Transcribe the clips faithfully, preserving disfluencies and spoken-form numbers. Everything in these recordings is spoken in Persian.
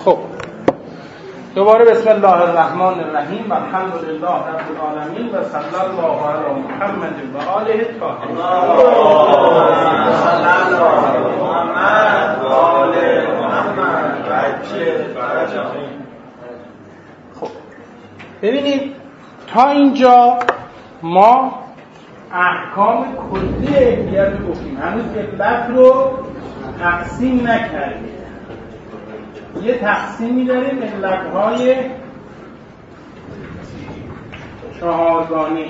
خب دوباره بسم الله الرحمن الرحیم و الحمدلله رب العالمین و صلی الله علی محمد و آله الطاهرین. اللهم صل علی محمد و آل محمد و عجل فرجهم. خب ببینید تا اینجا ما احکام کلی علت رو گفتیم، هنوز علت رو تقسیم نکردیم. یه تقسیمی داریم علتهای چهارگانه.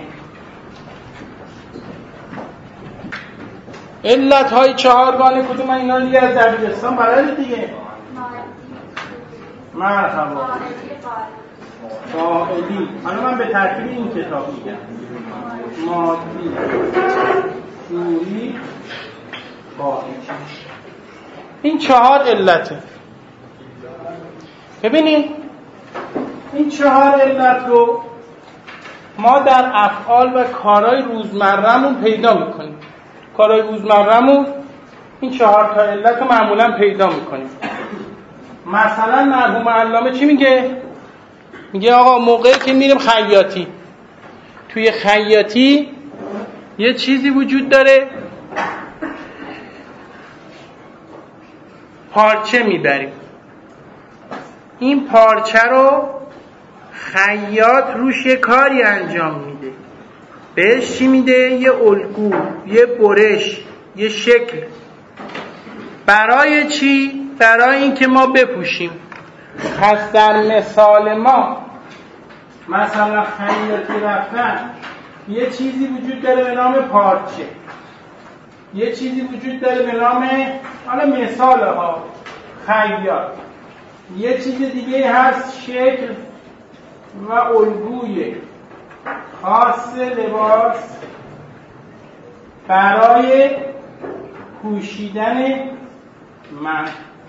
علتهای چهارگانه کدوم؟ اینا رو دیگه از دبیرستان بلد دیگه. مرحبا فاعلی. حالا من به ترتیب این کتاب میگم: مادی، شوری، فاعلی. این چهار علته. ببینید این چهار علت رو ما در افعال و کارهای روزمره‌مون پیدا میکنیم. کارهای روزمره‌مون این چهار تا علت رو معمولا پیدا میکنیم. مثلا مرحوم علامه چی میگه؟ میگه آقا موقعی که میریم خیاطی، توی خیاطی یه چیزی وجود داره، پارچه میبریم. این پارچه رو خیاط روش یه کاری انجام میده. بهش چی میده؟ یه الگو، یه برش، یه شکل. برای چی؟ برای اینکه ما بپوشیم. پس در مثال ما مثلا خیاطی رفتن، یه چیزی وجود داره به نام پارچه، یه چیزی وجود داره به نام، حالا مثال ها، خیاط. یه چیز دیگه هست شکل و الگوی خاص لباس برای پوشیدن من.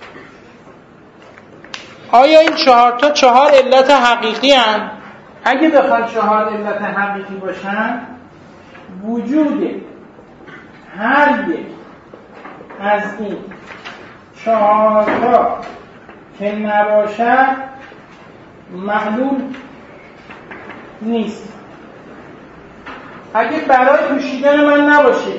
آیا این چهار تا چهار علت حقیقی هستند؟ اگه بخوان چهار علت حقیقی باشن، وجود هر یک از این چهار تا که نباشد معلوم نیست. اگه برای پوشیدن من نباشه،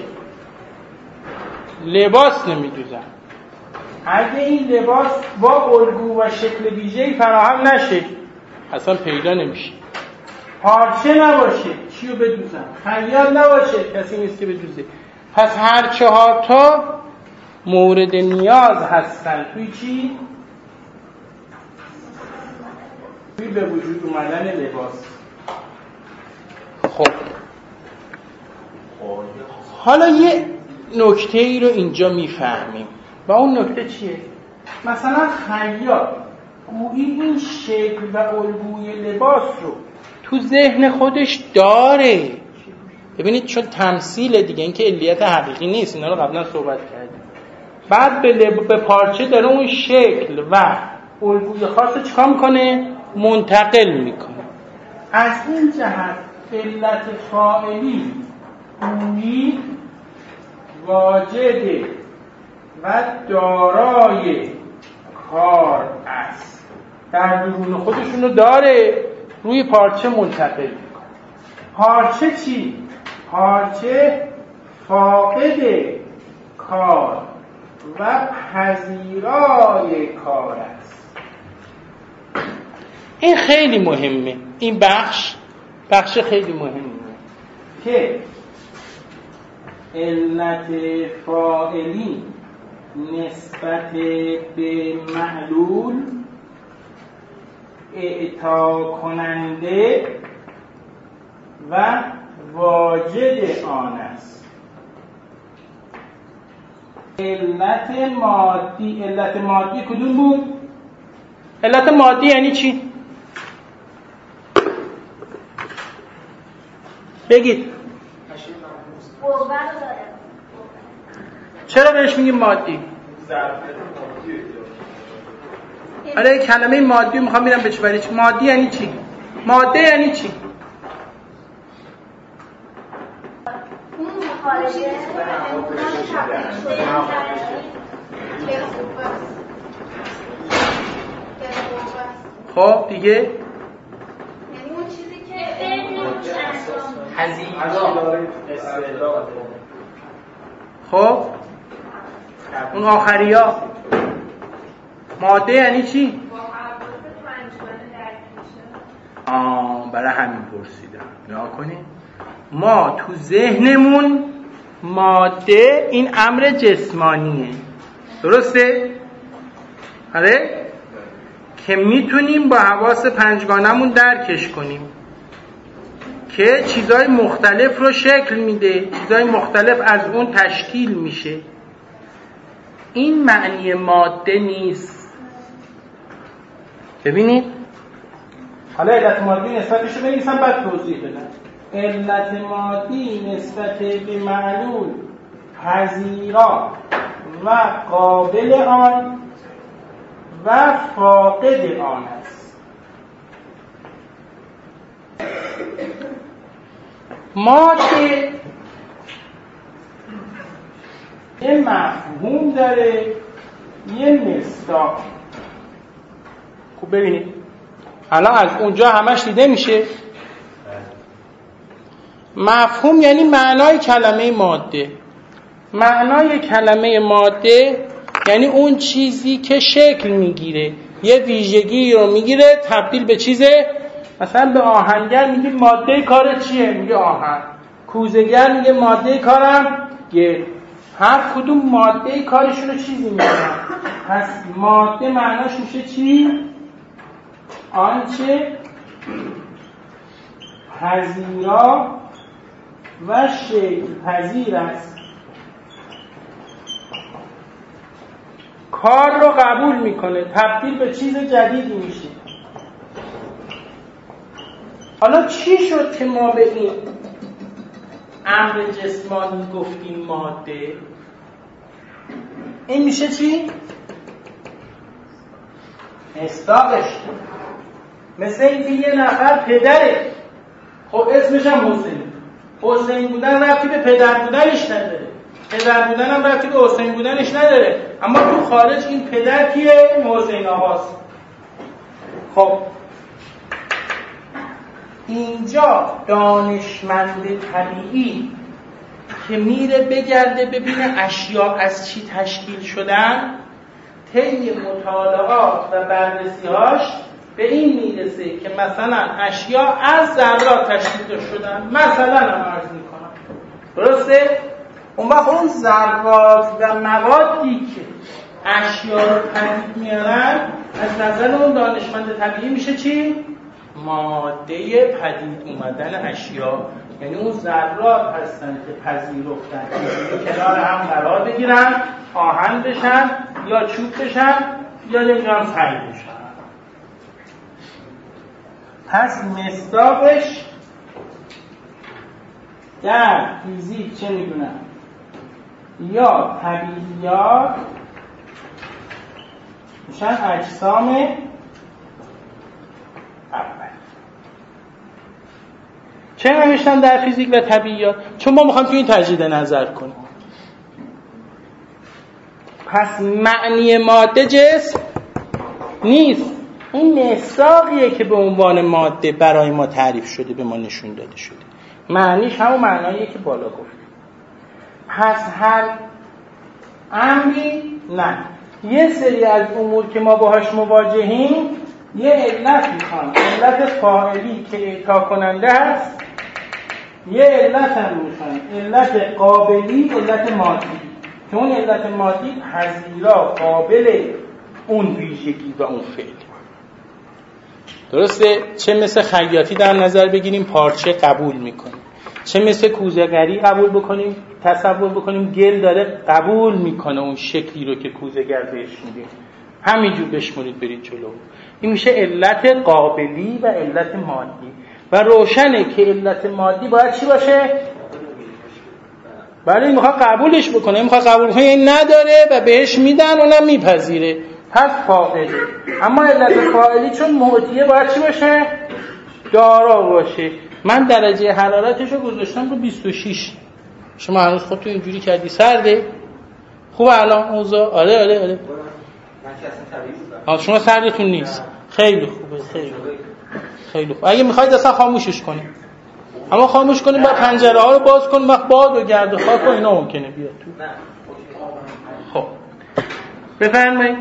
لباس نمیدوزم. اگه این لباس با الگو و شکل ویژه‌ای فراهم نشه، اصلا پیدا نمیشه. پارچه نباشه، چیو بدوزم؟ خیاط نباشه، کسی نیست که بدوزه. پس هر چهار تا مورد نیاز هستن توی چی؟ توی به وجود اومدن لباس. خب حالا یه نکته ای رو اینجا میفهمیم و اون نکته چیه؟ مثلا خیاط گویی این شکل و الگوی لباس رو تو ذهن خودش داره. ببینید چون تمثیل دیگه، این که علیت حقیقی نیست، اینا رو قبلا صحبت کردیم. بعد به, لب... به پارچه داره اون شکل و الگوی خاص رو چیکار میکنه؟ منتقل میکنه. از این جهت علت فاعلی گویی واجد و دارای کار است. در درون خودشونو داره، روی پارچه منتقل میکنه. پارچه چی؟ پارچه فاقد کار و پذیرای کار است. این خیلی مهمه. این بخش بخش خیلی مهمه که علت فاعلی نسبت به معلول اعطا کننده و واجد آن است. علت مادی، علت مادی کدوم بود؟ علت مادی یعنی چی؟ بگید. چرا بهش میگیم مادی؟ آره کلمه مادی رو میخوام میرم بهش برای چی؟ مادی یعنی چی؟ ماده یعنی چی؟ خب دیگه یعنی اون چیزی که هزیرا. خب اون آخری ها ماده یعنی چی؟ آه برای همین پرسیدم. نگاه کنید ما تو ذهنمون ماده این امر جسمانیه، درسته؟ آره؟ که میتونیم با حواس پنجگانمون درکش کنیم که چیزهای مختلف رو شکل میده، چیزهای مختلف از اون تشکیل میشه. این معنی ماده نیست. ببینید حالا علت مادی نسبتش رو بنویسم بعد توضیح بدم. علت مادی نسبت به معلول پذیرا و قابل آن و فاقد آن است. ماده یه مفهوم داره، یه مصداق. خوب ببینید الان از اونجا همش دیده میشه. مفهوم یعنی معنای کلمه ماده. معنای کلمه ماده یعنی اون چیزی که شکل میگیره، یه ویژگی رو میگیره تبدیل به چیزه. مثلا به آهنگر میگه ماده کار چیه؟ میگه آهن. کوزه‌گر میگه ماده کارم گل. هر کدوم ماده کارشون رو چیزی میگن. پس ماده معناش میشه چی؟ آنچه پذیرا و شکل پذیر است، کار رو قبول میکنه، تبدیل به چیز جدیدی میشه. حالا چی شد که ما به این امر جسمانی گفتیم ماده؟ این میشه چی؟ مصداقش. مثل اینکه یه نفر پدره، خب اسمش هم حسین. حسین بودن ربطی به پدر بودنش نداره، پدر بودن هم ربطی به حسین بودنش نداره، اما تو خارج این پدر کیه؟ حسین آقاست. خب اینجا دانشمند طبیعی که میره بگرده ببینه اشیا از چی تشکیل شدن، طی مطالعات و بررسی‌هاش به این میرسه که مثلا اشیا از ذرات تشکیل شدن. مثلا هم عرض میکنم، درسته؟ اون وقت اون ذرات و موادی که اشیا رو پدید میارن از نظر اون دانشمند طبیعی میشه چی؟ ماده پدید اومدن اشیا. یعنی اون ذرات هستن که پذیرفتن که کنار هم قرار بگیرن، آهن بشن یا چوب بشن یا نمیدونم سنگ بشن. پس مصداقش در فیزیک چه میدونن؟ یا طبیعیات میشن اجسام اول. چه نوشتن در فیزیک و طبیعیات؟ چون ما میخوایم تو این تجدید نظر کنیم. پس معنی ماده جسم نیست، این مصداقیه که به عنوان ماده برای ما تعریف شده، به ما نشون داده شده. معنیش همون معناییه که بالا گفتیم. پس هر امری نه، یه سری از امور که ما باهاش مواجهیم یه علت میخوان، علت فاعلی که اعطا کننده هست، یه علت هم میخوان، علت قابلی، علت مادی، که اون علت مادی پذیرا قابل اون ویژگی و اون فعل. درسته؟ چه مثل خیاطی در نظر بگیریم پارچه قبول میکنیم، چه مثل کوزه‌گری قبول بکنیم، تصور بکنیم گل داره قبول میکنه اون شکلی رو که کوزه‌گر بهش میده، همینجور بشمونید برید جلو. این میشه علت قابلی و علت مادی. و روشنه که علت مادی باید چی باشه؟ بله این میخواد قبولش بکنه، این میخواد قبول کنه، این نداره و بهش میدن اونم میپذیره، پس فاعله. اما علت فاعلی چون معطیه باید چی باشه؟ دارا باشه. من درجه حرارتشو گذاشتم رو بیست و شش. شما هنوز خودتو اینجوری کردی سرده؟ خوبه الان اوضاع؟ آره آره آره. من که اصلا طبیعی بودم. شما سردتون نیست. خیلی خوبه، خیلی خیلی خوبه. اگه میخواید اصلا خاموشش کنید، اما خاموش کنید بعد پنجره ها رو باز کنید، وقت باد و گرد و خاک و اینا ممکنه بیاد تو. خب بفرمایید.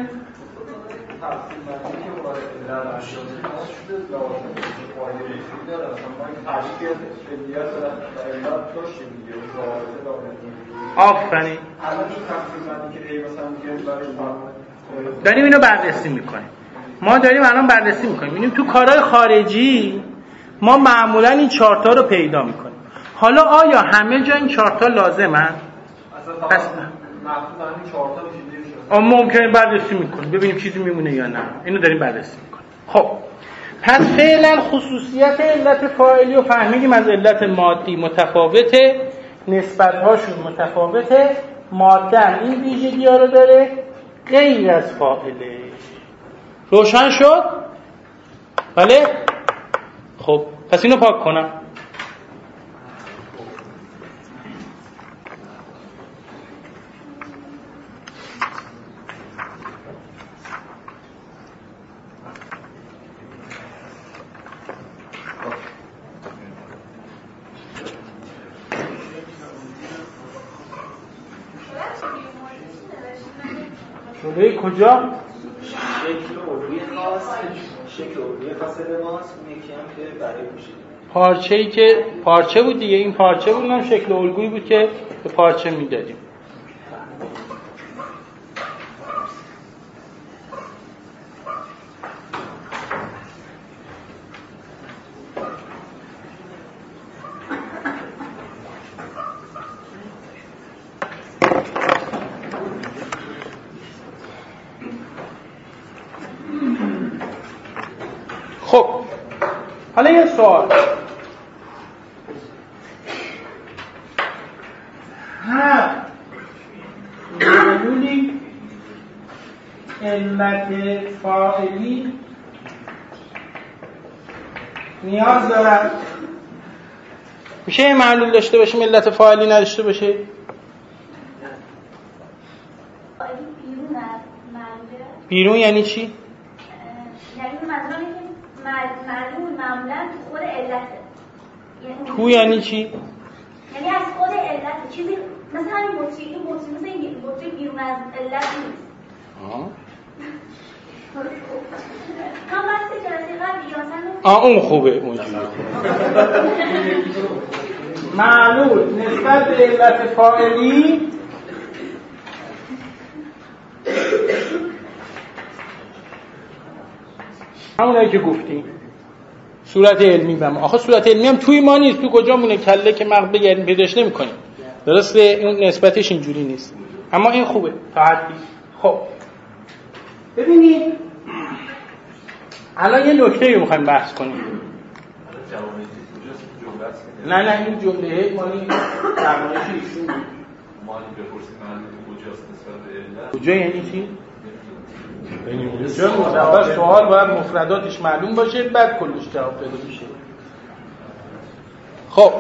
آفرین. داریم اینو بررسی میکنیم. ما داریم الان بررسی میکنیم. ببینیم تو کارهای خارجی ما معمولا این چارت ها رو پیدا میکنیم. حالا آیا همه جا این چارت ها لازمن؟ پس ممکنه بررسی میکنیم ببینیم چیزی میمونه یا نه. اینو داریم بررسی میکنیم. خب پس فعلا خصوصیت علت فاعلی رو فهمیدیم، از علت مادی متفاوته، نسبت‌هاشون متفاوته، ماده این ویژگی ها رو داره غیر از فاعله. روشن شد؟ بله؟ خب پس اینو پاک کنم. جلوی کجا؟ شکل عضوی خاص، شکل عضوی خاص لباس، اون یکی هم که برای پوشیدن. پارچه‌ای که پارچه بود دیگه، این پارچه بود، اونم شکل الگویی بود که به پارچه میدادیم. خب حالا یه سوال، هم معلولی علت فاعلی نیاز دارد؟ میشه یه معلول داشته باشیم علت فاعلی نداشته باشه؟ بیرون از معلوله؟ بیرون یعنی چی؟ یعنی منظورم اینه که معلول معمولا تو خود علته. تو یعنی چی؟ یعنی از خود علت چیزی مثل همین بطری، این بطری مثل این بطری بیرون از علت نیست. آه هم بحث جلسه قبل یا مثلا آه اون خوبه، اونجوری معلول نسبت به علت فاعلی همونایی که گفتیم صورت علمی بم. آخه صورت علمی هم توی ما نیست، تو کجا مونه؟ کله که مغز بگردیم پیداش نمی کنیم. درسته اون نسبتش اینجوری نیست، اما این خوبه تا حدی. خب ببینید الان یه نکته رو میخوایم بحث کنیم. نه نه این جمله مالی درمانش ایشون مالی بپرسید معلوم کجاست نسبت به علت. کجا یعنی چی؟ چون اول سوال باید مفرداتش معلوم باشه بعد کلش جواب داده میشه. خب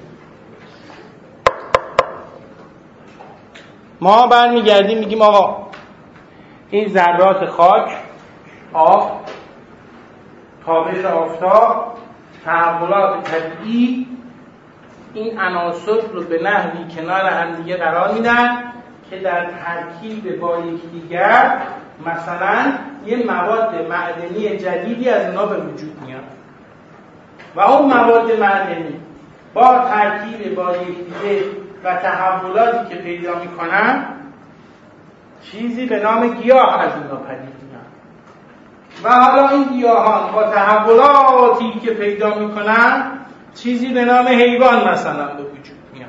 ما برمیگردیم میگیم آقا این ذرات خاک، آب، تابش آفتاب، تحولات طبیعی این عناصر رو به نحوی کنار هم دیگه قرار میدن که در ترکیب با یکدیگر مثلا یه مواد معدنی جدیدی از اونا به وجود میاد و اون مواد معدنی با ترکیب با یکدیگر و تحولاتی که پیدا میکنن چیزی به نام گیاه از اونا پدید میاد و حالا این گیاهان با تحولاتی که پیدا میکنن چیزی به نام حیوان مثلا به وجود میاد.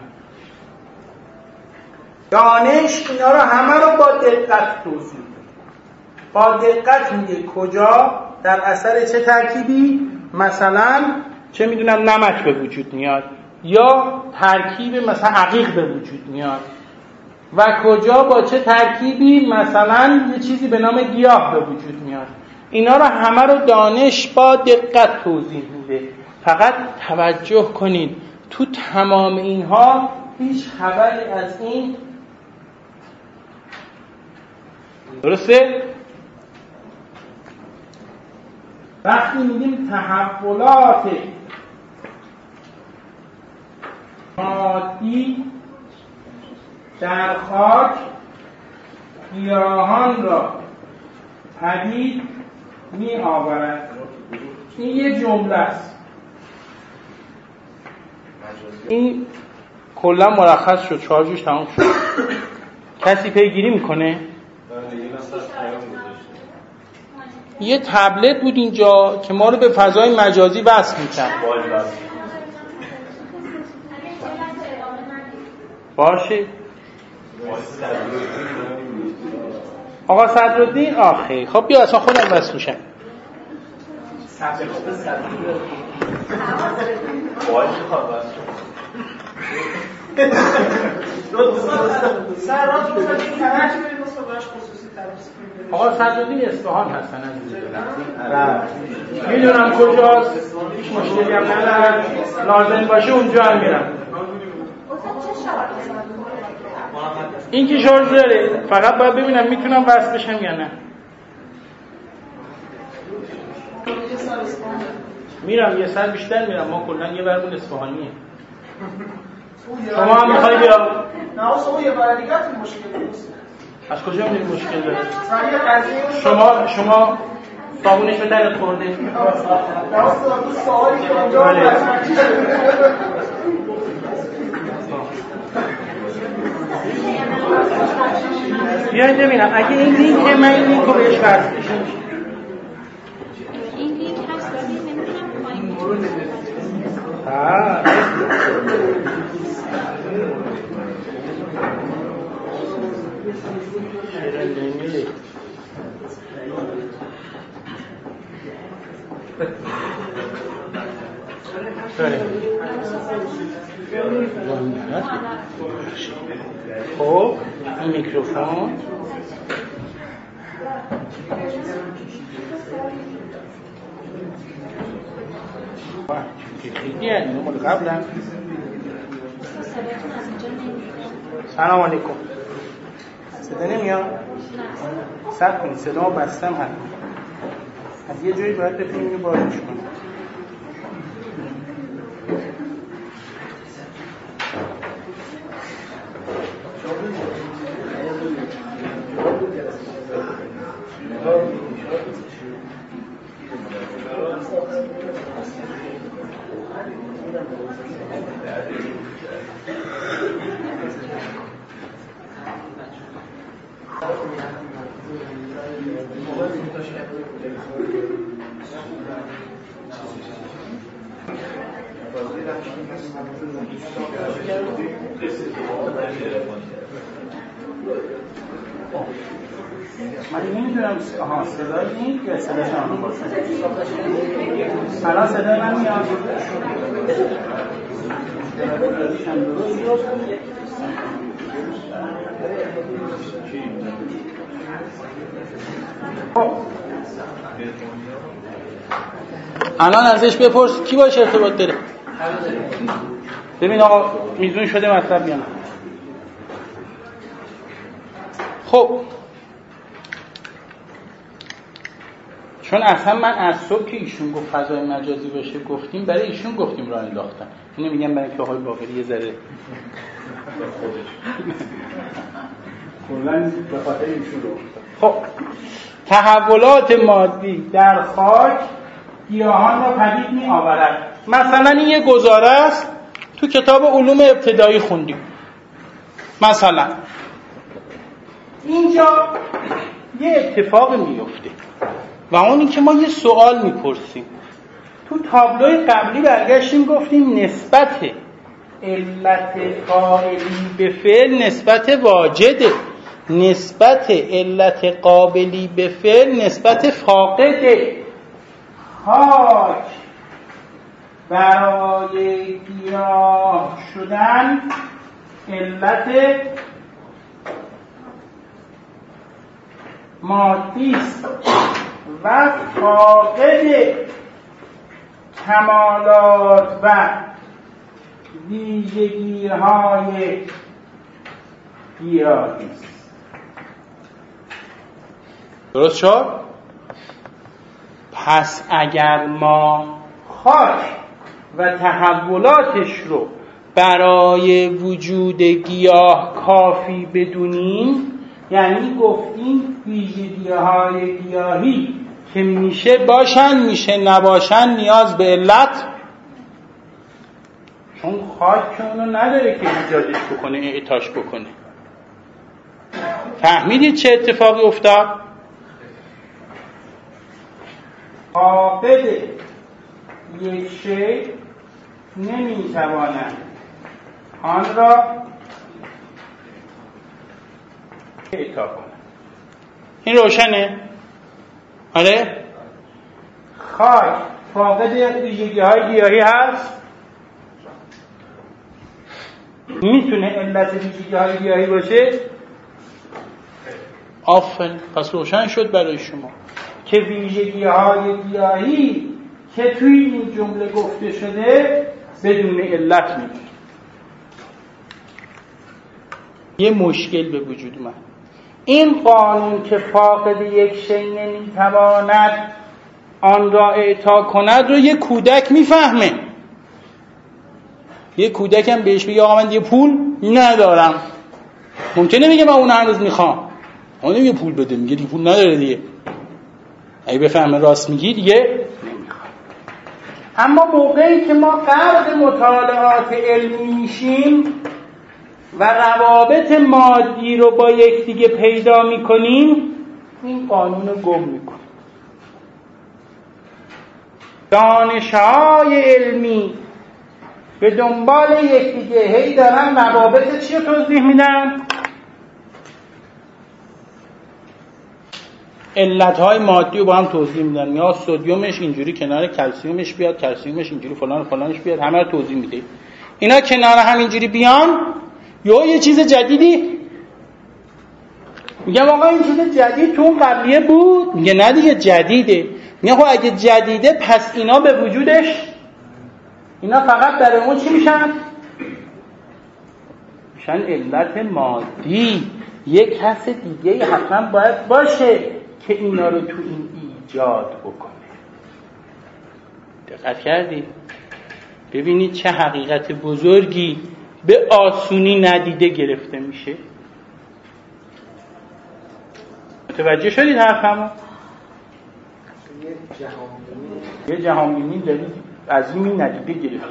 دانش اینا رو همه رو با دقت توضیح میده. با دقت میگه کجا در اثر چه ترکیبی مثلا چه میدونم نمک به وجود میاد یا ترکیب مثلا عقیق به وجود میاد و کجا با چه ترکیبی مثلا یه چیزی به نام گیاه به وجود میاد. اینا رو همه رو دانش با دقت توضیح میده. فقط توجه کنید تو تمام اینها هیچ خبری از این درسته؟ وقتی میگیم تحولات مادی در خاک گیاهان را پدید می آورد. این یه جمله است. این کلا مرخص شد، شارژش تمام شد. کسی پیگیری میکنه؟ یه تبلت بود اینجا که ما رو به فضای مجازی وصل میکرد. باشه آقا صدرالدین آخه خب بیا اصلا خودم وصل میشم. آقا صدرالدین اصفهان هستن عزیزم. میدونم کجاست، هیچ مشکلی هم ندارم، لازم باشه اونجا هم میرم. این که شارژ داره، فقط باید ببینم میتونم وصل بشم یا نه. میرم یه سر بیشتر میرم، ما کلا یه برمون اصفهانیه. شما هم میخوایی بیا؟ نه اصلا یه بار دیگه تو مشکل نیست. از کجا میدونی مشکل داره؟ شما شما صابونش به درت خورده؟ نه اصلا تو سوالی که اونجا بیاید ببینم اگه این لینک من این لینک رو بهش وصل بشم این لینک هست ولی نمیدونم پایین ها شیرین نمیده خب این میکروفون خیلی یعنی مال قبلا. سلام علیکم. صدا نمیاد؟ صبر کنید صدا بستم هست از یه جایی باید بپینیم اینو بارش کنیم. من نمیدونم آها صدای این یا صدای شما باشه. الان صدای من میاد. الان ازش بپرس کی باشه ارتباط داره. ببین آقا میزون شده مطلب میاد. خب چون اصلا من از صبح که ایشون گفت فضای مجازی باشه گفتیم برای ایشون گفتیم راه انداختم. اینو میگم برای که آقای باقری یه ذره کلاً به خاطر ایشون رو. خب تحولات مادی در خاک گیاهان را پدید می آورد. مثلا این یه گزاره است تو کتاب علوم ابتدایی خوندیم. مثلا اینجا یه اتفاق میفته و اون این که ما یه سوال میپرسیم. تو تابلوی قبلی برگشتیم گفتیم نسبت علت قابلی به فعل نسبت واجده، نسبت علت قابلی به فعل نسبت فاقده. خاک برای گیاه شدن علت مادی است و فاقد کمالات و ویژگی‌های گیاهی است. درست شد؟ پس اگر ما خاک و تحولاتش رو برای وجود گیاه کافی بدونیم، یعنی گفتیم ویژگی‌های گیاهی که میشه باشن میشه نباشن نیاز به علت، چون خاک اونو نداره که ایجادش بکنه اعطاش بکنه. فهمیدید چه اتفاقی افتاد؟ فاقد یک شی نمیتواند آن را اعطا کنه. این روشنه؟ آره؟ خاک فاقد ویژگی‌های گیاهی هست؟ میتونه علت ویژگی‌های گیاهی باشه؟ آفرین، پس روشن شد برای شما که ویژگی‌های گیاهی که توی این جمله گفته شده بدون علت میاد. یه مشکل به وجود اومد. این قانون که فاقد یک شی نمیتواند آن را اعطا کند رو یه کودک میفهمه. یه کودک هم بهش بگه آقا من یه پول ندارم، ممکنه بگه من اون هنوز میخوام، اون نمیگه پول بده، میگه دیگه پول نداره دیگه. اگه بفهمه راست میگی دیگه نمیخوام. اما موقعی که ما غرق مطالعات علمی میشیم و روابط مادی رو با یکدیگه پیدا میکنیم، این قانون رو گم میکنیم. دانش‌های علمی به دنبال یکدیگه هی دارن روابط چی رو توضیح میدن؟ علتهای مادی رو با هم توضیح میدن. یا سدیومش اینجوری کنار کلسیومش بیاد، کلسیومش اینجوری فلان فلانش بیاد، همه رو توضیح میده. اینا کنار همینجوری بیان یا یه چیز جدیدی میگم آقا این چیز جدید تو اون قبلیه بود؟ میگه نه دیگه جدیده. میگه خب اگه جدیده پس اینا به وجودش، اینا فقط در اون چی میشن؟ میشن علت مادی. یک کس دیگه حتما باید باشه که اینا رو تو این ایجاد بکنه. دقت کردید؟ ببینید چه حقیقت بزرگی به آسونی ندیده گرفته میشه. متوجه شدید حرفمو؟ یه جهانبینی دارید از این ندیده گرفته.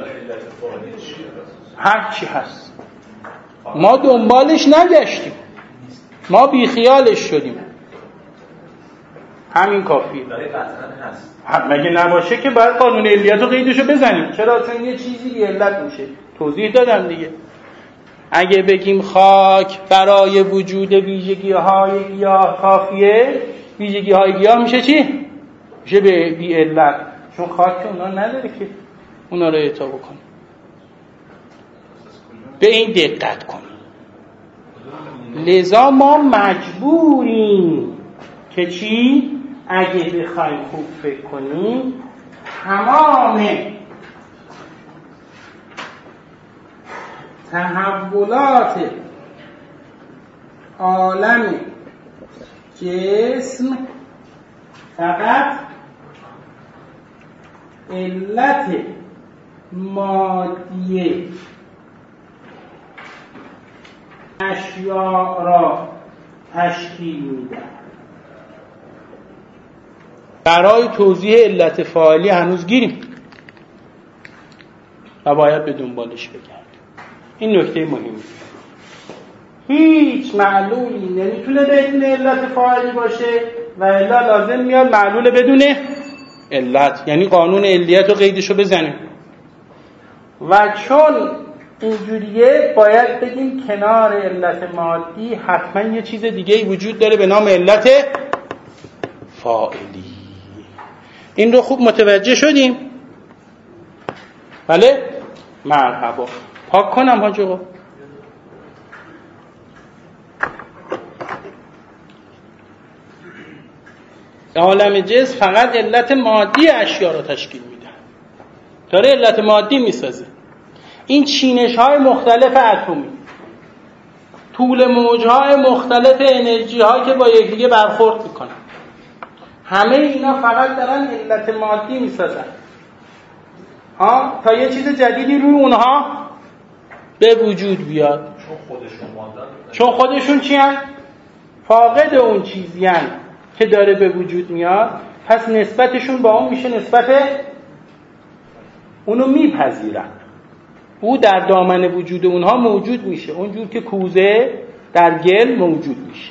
هر چی هست ما دنبالش نگشتیم، ما بیخیالش شدیم، همین کافیه. مگه نباشه که باید قانون علیت رو قیدشو بزنیم. چرا؟ چون یه چیزی بی علت میشه. توضیح دادم دیگه. اگه بگیم خاک برای وجود ویژگی‌های گیاه کافیه، ویژگی‌های گیاه میشه چی؟ میشه به بی علت، چون خاک اونا نداره که اونا رو اعطا بکنه. به این دقت کنیم. لذا ما مجبوریم که چی؟ اگه بخوایم خوب فکر کنیم تمام تحولات عالم جسم فقط علت مادی اشیاء را تشکیل میدن. برای توضیح علت فاعلی هنوز گیریم و باید به دنبالش بگردیم. این نکته مهمی. هیچ معلولی نمیتونه بدون علت فاعلی باشه و الا لازم میاد معلول بدون علت، یعنی قانون علیت رو قیدشو بزنیم. و چون اینجوریه باید بگیم کنار علت مادی حتما یه چیز دیگه وجود داره به نام علت فاعلی. این رو خوب متوجه شدیم؟ بله؟ مرحبا. پاک کنم حاج آقا. عالم جسم فقط علت مادی اشیا را تشکیل میده. داره علت مادی میسازه. این چینش های مختلف اتمی، طول موج های مختلف انرژی ها که با یکدیگه برخورد میکنن، همه اینا فقط دارن علت مادی میسازن ها تا یه چیز جدیدی روی اونها به وجود بیاد. چون خودشون ماندن، چون خودشون چی هن؟ فاقد اون چیزی هن که داره به وجود میاد، پس نسبتشون با اون میشه نسبت اونو میپذیرن، او در دامن وجود اونها موجود میشه، اونجور که کوزه در گل موجود میشه.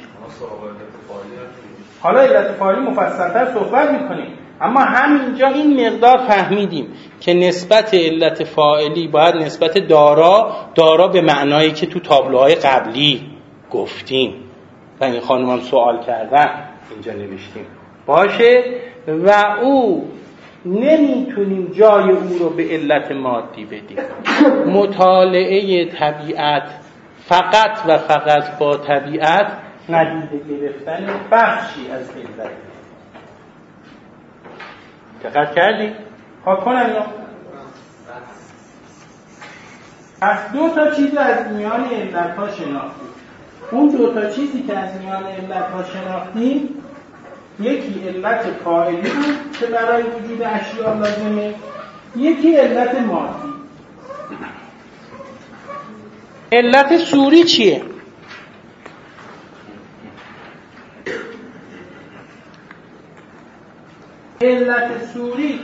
حالا علت فاعلی مفصل‌تر صحبت میکنیم، اما همینجا این مقدار فهمیدیم که نسبت علت فاعلی باید نسبت دارا دارا به معنایی که تو تابلوهای قبلی گفتیم و این خانم هم سوال کردن اینجا نوشتیم باشه، و او نمیتونیم جای او رو به علت مادی بدیم. مطالعه طبیعت فقط و فقط با طبیعت ندیده گرفتن بخشی از علت. دقت کردی؟ ها کنم یا؟ از دو تا چیز از میان علت ها شناختیم. اون دو تا چیزی که از میان علت ها شناختیم، یکی علت فاعلی بود که برای وجود اشیاء لازمه، یکی علت مادی. علت صوری چیه؟ علت صوری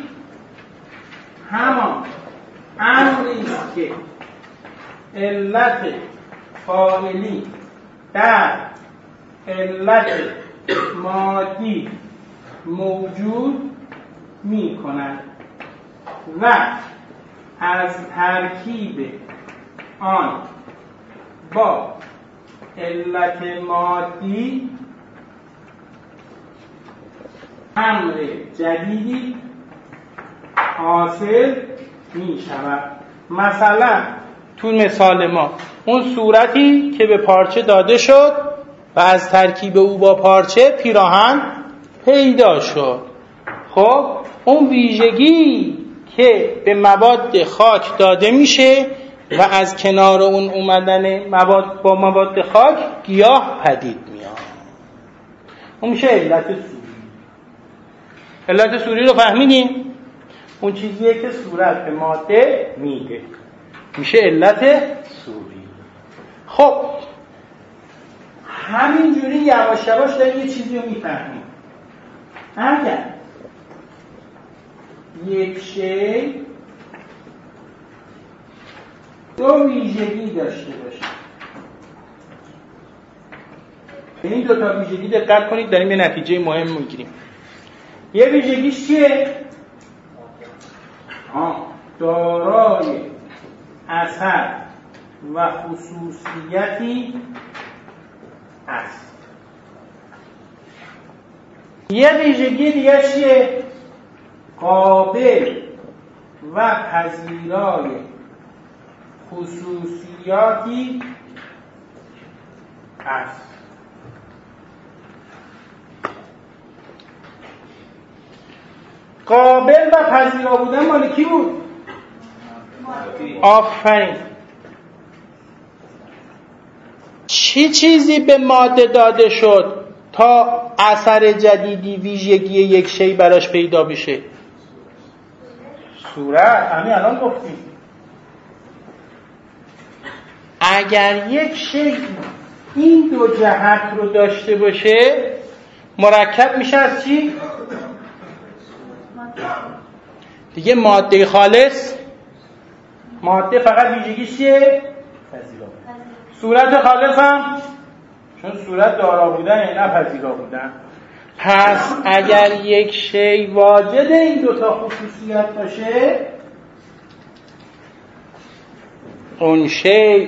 همان امری است که علت فاعلی در علت مادی موجود می کند و از ترکیب آن با علت مادی امر جدیدی حاصل می شود. مثلا تو مثال ما اون صورتی که به پارچه داده شد و از ترکیب او با پارچه پیراهن پیدا شد، خب اون ویژگی که به مواد خاک داده میشه و از کنار اون اومدن مواد با مواد خاک گیاه پدید میاد، اون میشه علت صوری. علت صوری رو فهمیدیم؟ اون چیزیه که صورت به ماده میده، میشه علت صوری. خب همینجوری یواش یواش داریم یه چیزی رو میفهمیم. اگر یک شی دو ویژگی داشته باشه، به این دو تا ویژگی دقت کنید، داریم یه نتیجه مهم میگیریم. یه ویژگیش چیه؟ آه دارای اثر و خصوصیتی است. یه ویژگی دیگه چیه؟ قابل و پذیرای خصوصیاتی است. قابل و پذیرا بودن مال کی بود؟ آفرین. چه چیزی به ماده داده شد تا اثر جدیدی ویژگی یک شی براش پیدا بشه؟ صورت. همین الان گفتیم اگر یک شی این دو جهت رو داشته باشه مرکب میشه از چی؟ دیگه ماده خالص. ماده فقط ویژگیش چیه؟ پذیرا. صورت خالص هم چون صورت دارا بودن یعنی نپذیرا بودن. پس اگر یک شی واجد این دوتا خصوصیت باشه، اون شی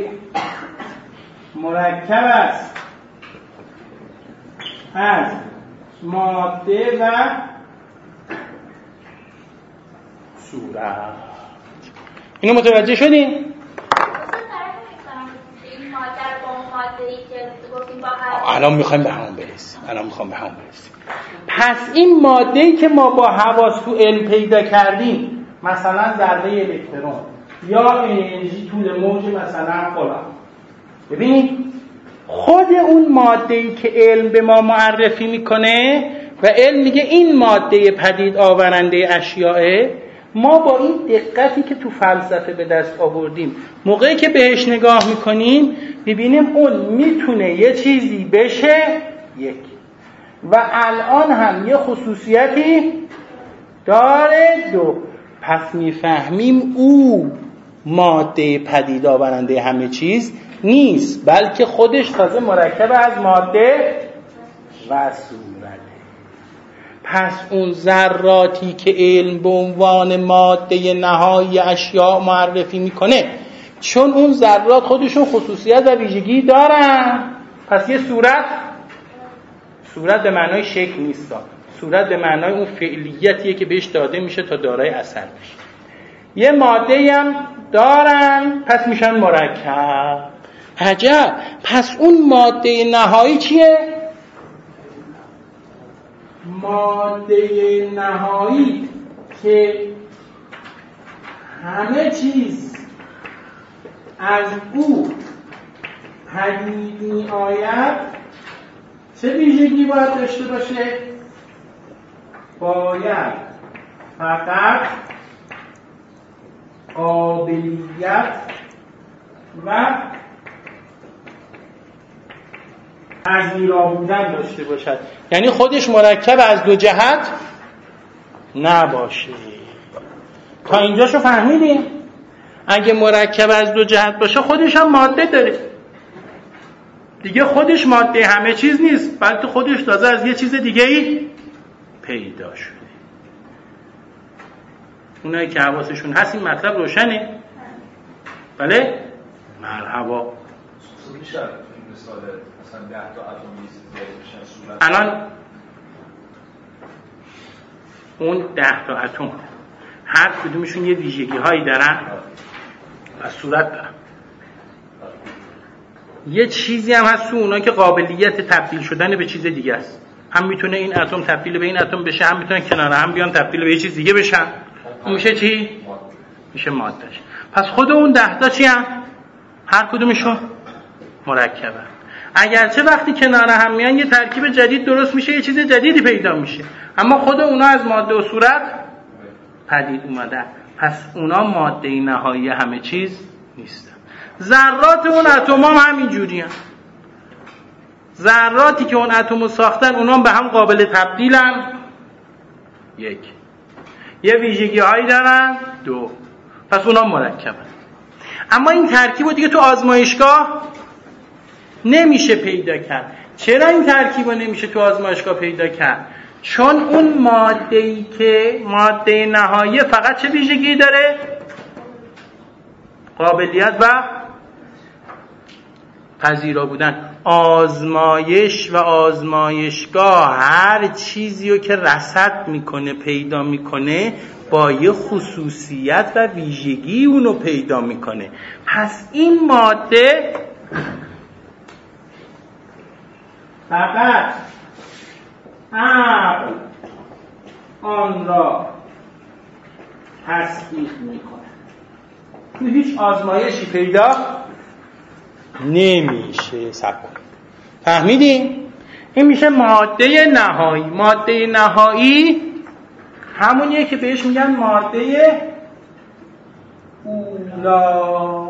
مرکب است از ماده و صورت. اینو متوجه شدین؟ الان میخوایم به همون برسیم. الان میخوام به همون برسیم. پس این ماده‌ای که ما با حواس تو علم پیدا کردیم، مثلا ذره الکترون یا انرژی طول موج مثلا فلان، ببینید خود اون ماده‌ای که علم به ما معرفی میکنه و علم میگه این ماده پدید آورنده اشیاء، ما با این دقتی که تو فلسفه به دست آوردیم موقعی که بهش نگاه میکنیم ببینیم اون میتونه یه چیزی بشه یک و الان هم یه خصوصیتی داره دو. پس میفهمیم او ماده پدید آورنده همه چیز نیست، بلکه خودش تازه مرکب از ماده و صورته. پس اون ذراتی که علم به عنوان ماده نهایی اشیاء معرفی میکنه، چون اون ذرات خودشون خصوصیت و ویژگی دارن، پس یه صورت صورت به معنای شکل نیست، صورت به معنای اون فعلیتیه که بهش داده میشه تا دارای اثر بشه. یه ماده هم دارن، پس میشن مرکب. عجب. پس اون ماده نهایی چیه؟ ماده نهایی که همه چیز از او پدید می آید چه ویژگی باید داشته باشه؟ باید فقط قابلیت و پذیرا بودن داشته باشد، یعنی خودش مرکب از دو جهت نباشه. تا اینجاشو فهمیدیم؟ اگه مرکب از دو جهت باشه خودش هم ماده داره دیگه، خودش ماده همه چیز نیست، بلکه خودش تازه از یه چیز دیگه ای پیدا شده. اونایی که حواسشون هست این مطلب روشنه؟ بله؟ مرحبا. میشه این مثال مثلا ده تا اتم میشه صورت الان اون ده تا اتم هر کدومشون یه ویژگی هایی دارن و صورت دارن. یه چیزی هم هست تو اونا که قابلیت تبدیل شدن به چیز دیگه است. هم میتونه این اتم تبدیل به این اتم بشه، هم میتونه کنار هم بیان تبدیل به یه چیز دیگه بشن. اون میشه چی؟ میشه مادهش. پس خود اون ده تا چی هم؟ هر کدومشون مرکبه. اگرچه وقتی کنار هم میان یه ترکیب جدید درست میشه، یه چیز جدیدی پیدا میشه، اما خود اونا از ماده و صورت پدید اومده. پس اونا ماده نهایی همه چیز نیستن. ذرات اون اتم هم همین جوری هم. ذراتی که اون اتمو ساختن اونا به هم قابل تبدیلن یک، یه ویژگی هایی دارن دو، پس اونا مرکبن. اما این ترکیب رو دیگه تو آزمایشگاه نمیشه پیدا کرد. چرا این ترکیب رو نمیشه تو آزمایشگاه پیدا کرد؟ چون اون ماده‌ای که ماده نهایی فقط چه ویژگی داره؟ قابلیت و پذیرا بودن. آزمایش و آزمایشگاه هر چیزی رو که رصد میکنه پیدا میکنه با یه خصوصیت و ویژگی اونو پیدا میکنه. پس این ماده فقط عقل آن را تصدیق میکنه، تو هیچ آزمایشی پیدا نمیشه. صبر کن. فهمیدین؟ این میشه ماده نهایی. ماده نهایی همونیه که بهش میگن ماده اولا،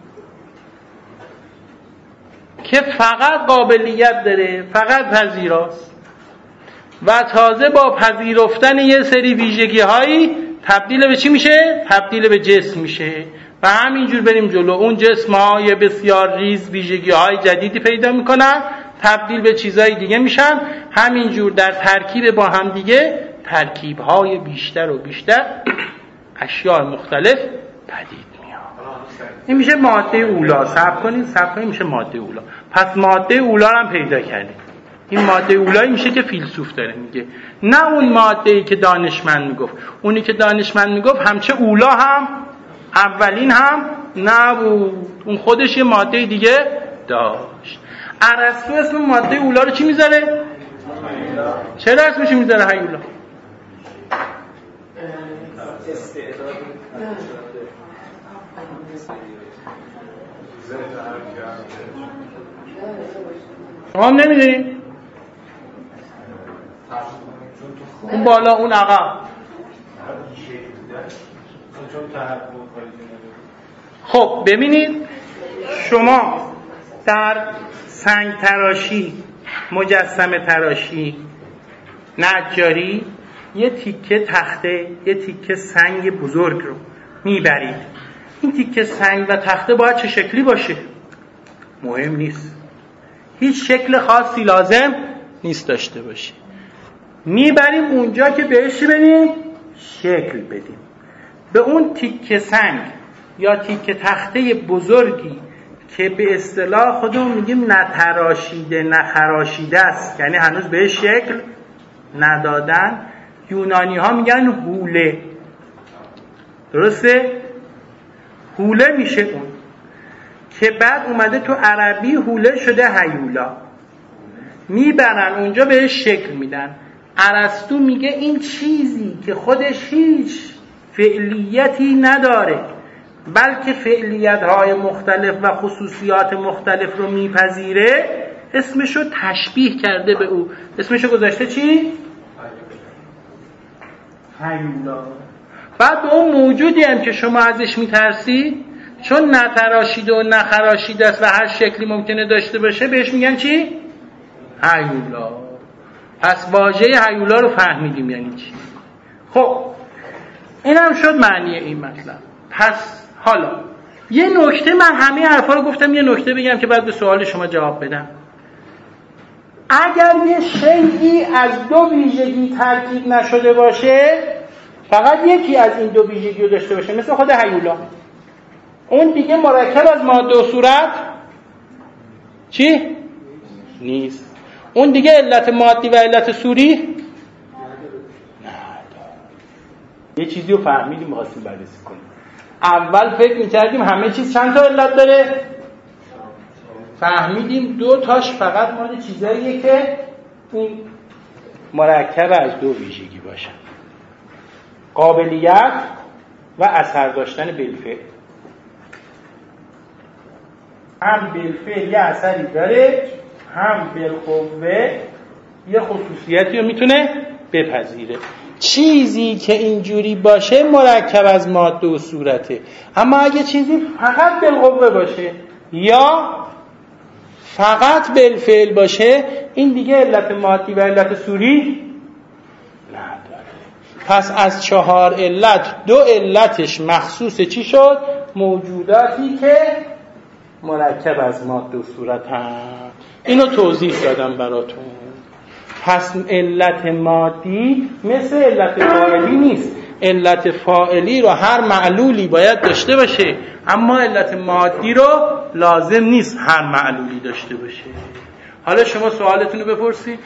که فقط قابلیت داره، فقط پذیراست و تازه با پذیرفتن یه سری ویژگی هایی تبدیل به چی میشه؟ تبدیل به جسم میشه. و همینجور بریم جلو. اون جسم های بسیار ریز ویژگی های جدیدی پیدا میکنن، تبدیل به چیزهای دیگه میشن. همینجور در ترکیب با هم دیگه ترکیب های بیشتر و بیشتر اشیاء مختلف پدید میاد. این میشه ماده اولا. صبر کنید صبر کنید میشه ماده اولا. پس ماده اولا هم پیدا کردیم. این ماده اولایی میشه که فیلسوف داره میگه، نه اون ماده‌ای که دانشمند میگفت. اونی که دانشمند میگفت همچه اولا هم اولین هم نبود، اون خودش یه ماده دیگه داشت. ارسطو اسم ماده اولا رو چی میذاره؟ چرا اسمش میذاره هیولا؟ شما هم نمیدونید؟ اون بالا اون عقب. خب ببینید شما در سنگ تراشی، مجسمه تراشی، نجاری یه تیکه تخته، یه تیکه سنگ بزرگ رو میبرید. این تیکه سنگ و تخته باید چه شکلی باشه؟ مهم نیست، هیچ شکل خاصی لازم نیست داشته باشه. میبریم اونجا که بهش بدیم شکل بدیم. به اون تیکه سنگ یا تیکه تخته بزرگی که به اصطلاح خودمون میگیم نتراشیده نخراشیده است، یعنی هنوز بهش شکل ندادن، یونانی ها میگن هوله. درسته؟ هوله میشه اون که بعد اومده تو عربی هوله شده هیولا. میبرن اونجا بهش شکل میدن. ارسطو میگه این چیزی که خودش هیچ فعلیتی نداره بلکه فعلیت‌های مختلف و خصوصیات مختلف رو میپذیره، اسمشو تشبیه کرده به او. اسمشو گذاشته چی؟ هیولا. بعد به اون موجودی هم که شما ازش میترسی، چون نتراشیده و نخراشیده است و هر شکلی ممکنه داشته باشه، بهش میگن چی؟ هیولا. پس واژه هیولا رو فهمیدیم یعنی چی. خب این هم شد معنی این مطلب. پس حالا یه نکته، من همه حرفا رو گفتم، یه نکته بگم که بعد به سوال شما جواب بدم. اگر یه شیئی از دو ویژگی ترکیب نشده باشه، فقط یکی از این دو ویژگی رو داشته باشه، مثل خود هیولا، اون دیگه مرکب از ماده و صورت چی؟ نیست. اون دیگه علت مادی و علت صوری نداره. یه چیزی رو فهمیدیم می‌خواستیم بررسی کنیم. اول فکر می‌کردیم همه چیز چند تا علت داره، فهمیدیم دو تاش فقط مال چیزاییه که این مرکب از دو ویژگی باشن: قابلیت و اثر داشتن بالفعل. هم بالفعل یه اثری داره، هم بالقوه یه خصوصیتی رو میتونه بپذیره. چیزی که اینجوری باشه مرکب از ماده و صورته. اما اگه چیزی فقط بالقوه باشه یا فقط بالفعل باشه، این دیگه علت مادی و علت صوری نداره. پس از چهار علت دو علتش مخصوص چی شد؟ موجوداتی که مرکب از ماده و صورت هم. اینو توضیح دادم براتون. پس علت مادی مثل علت فاعلی نیست. علت فاعلی رو هر معلولی باید داشته باشه، اما علت مادی رو لازم نیست هر معلولی داشته باشه. حالا شما سوالتون رو بپرسید.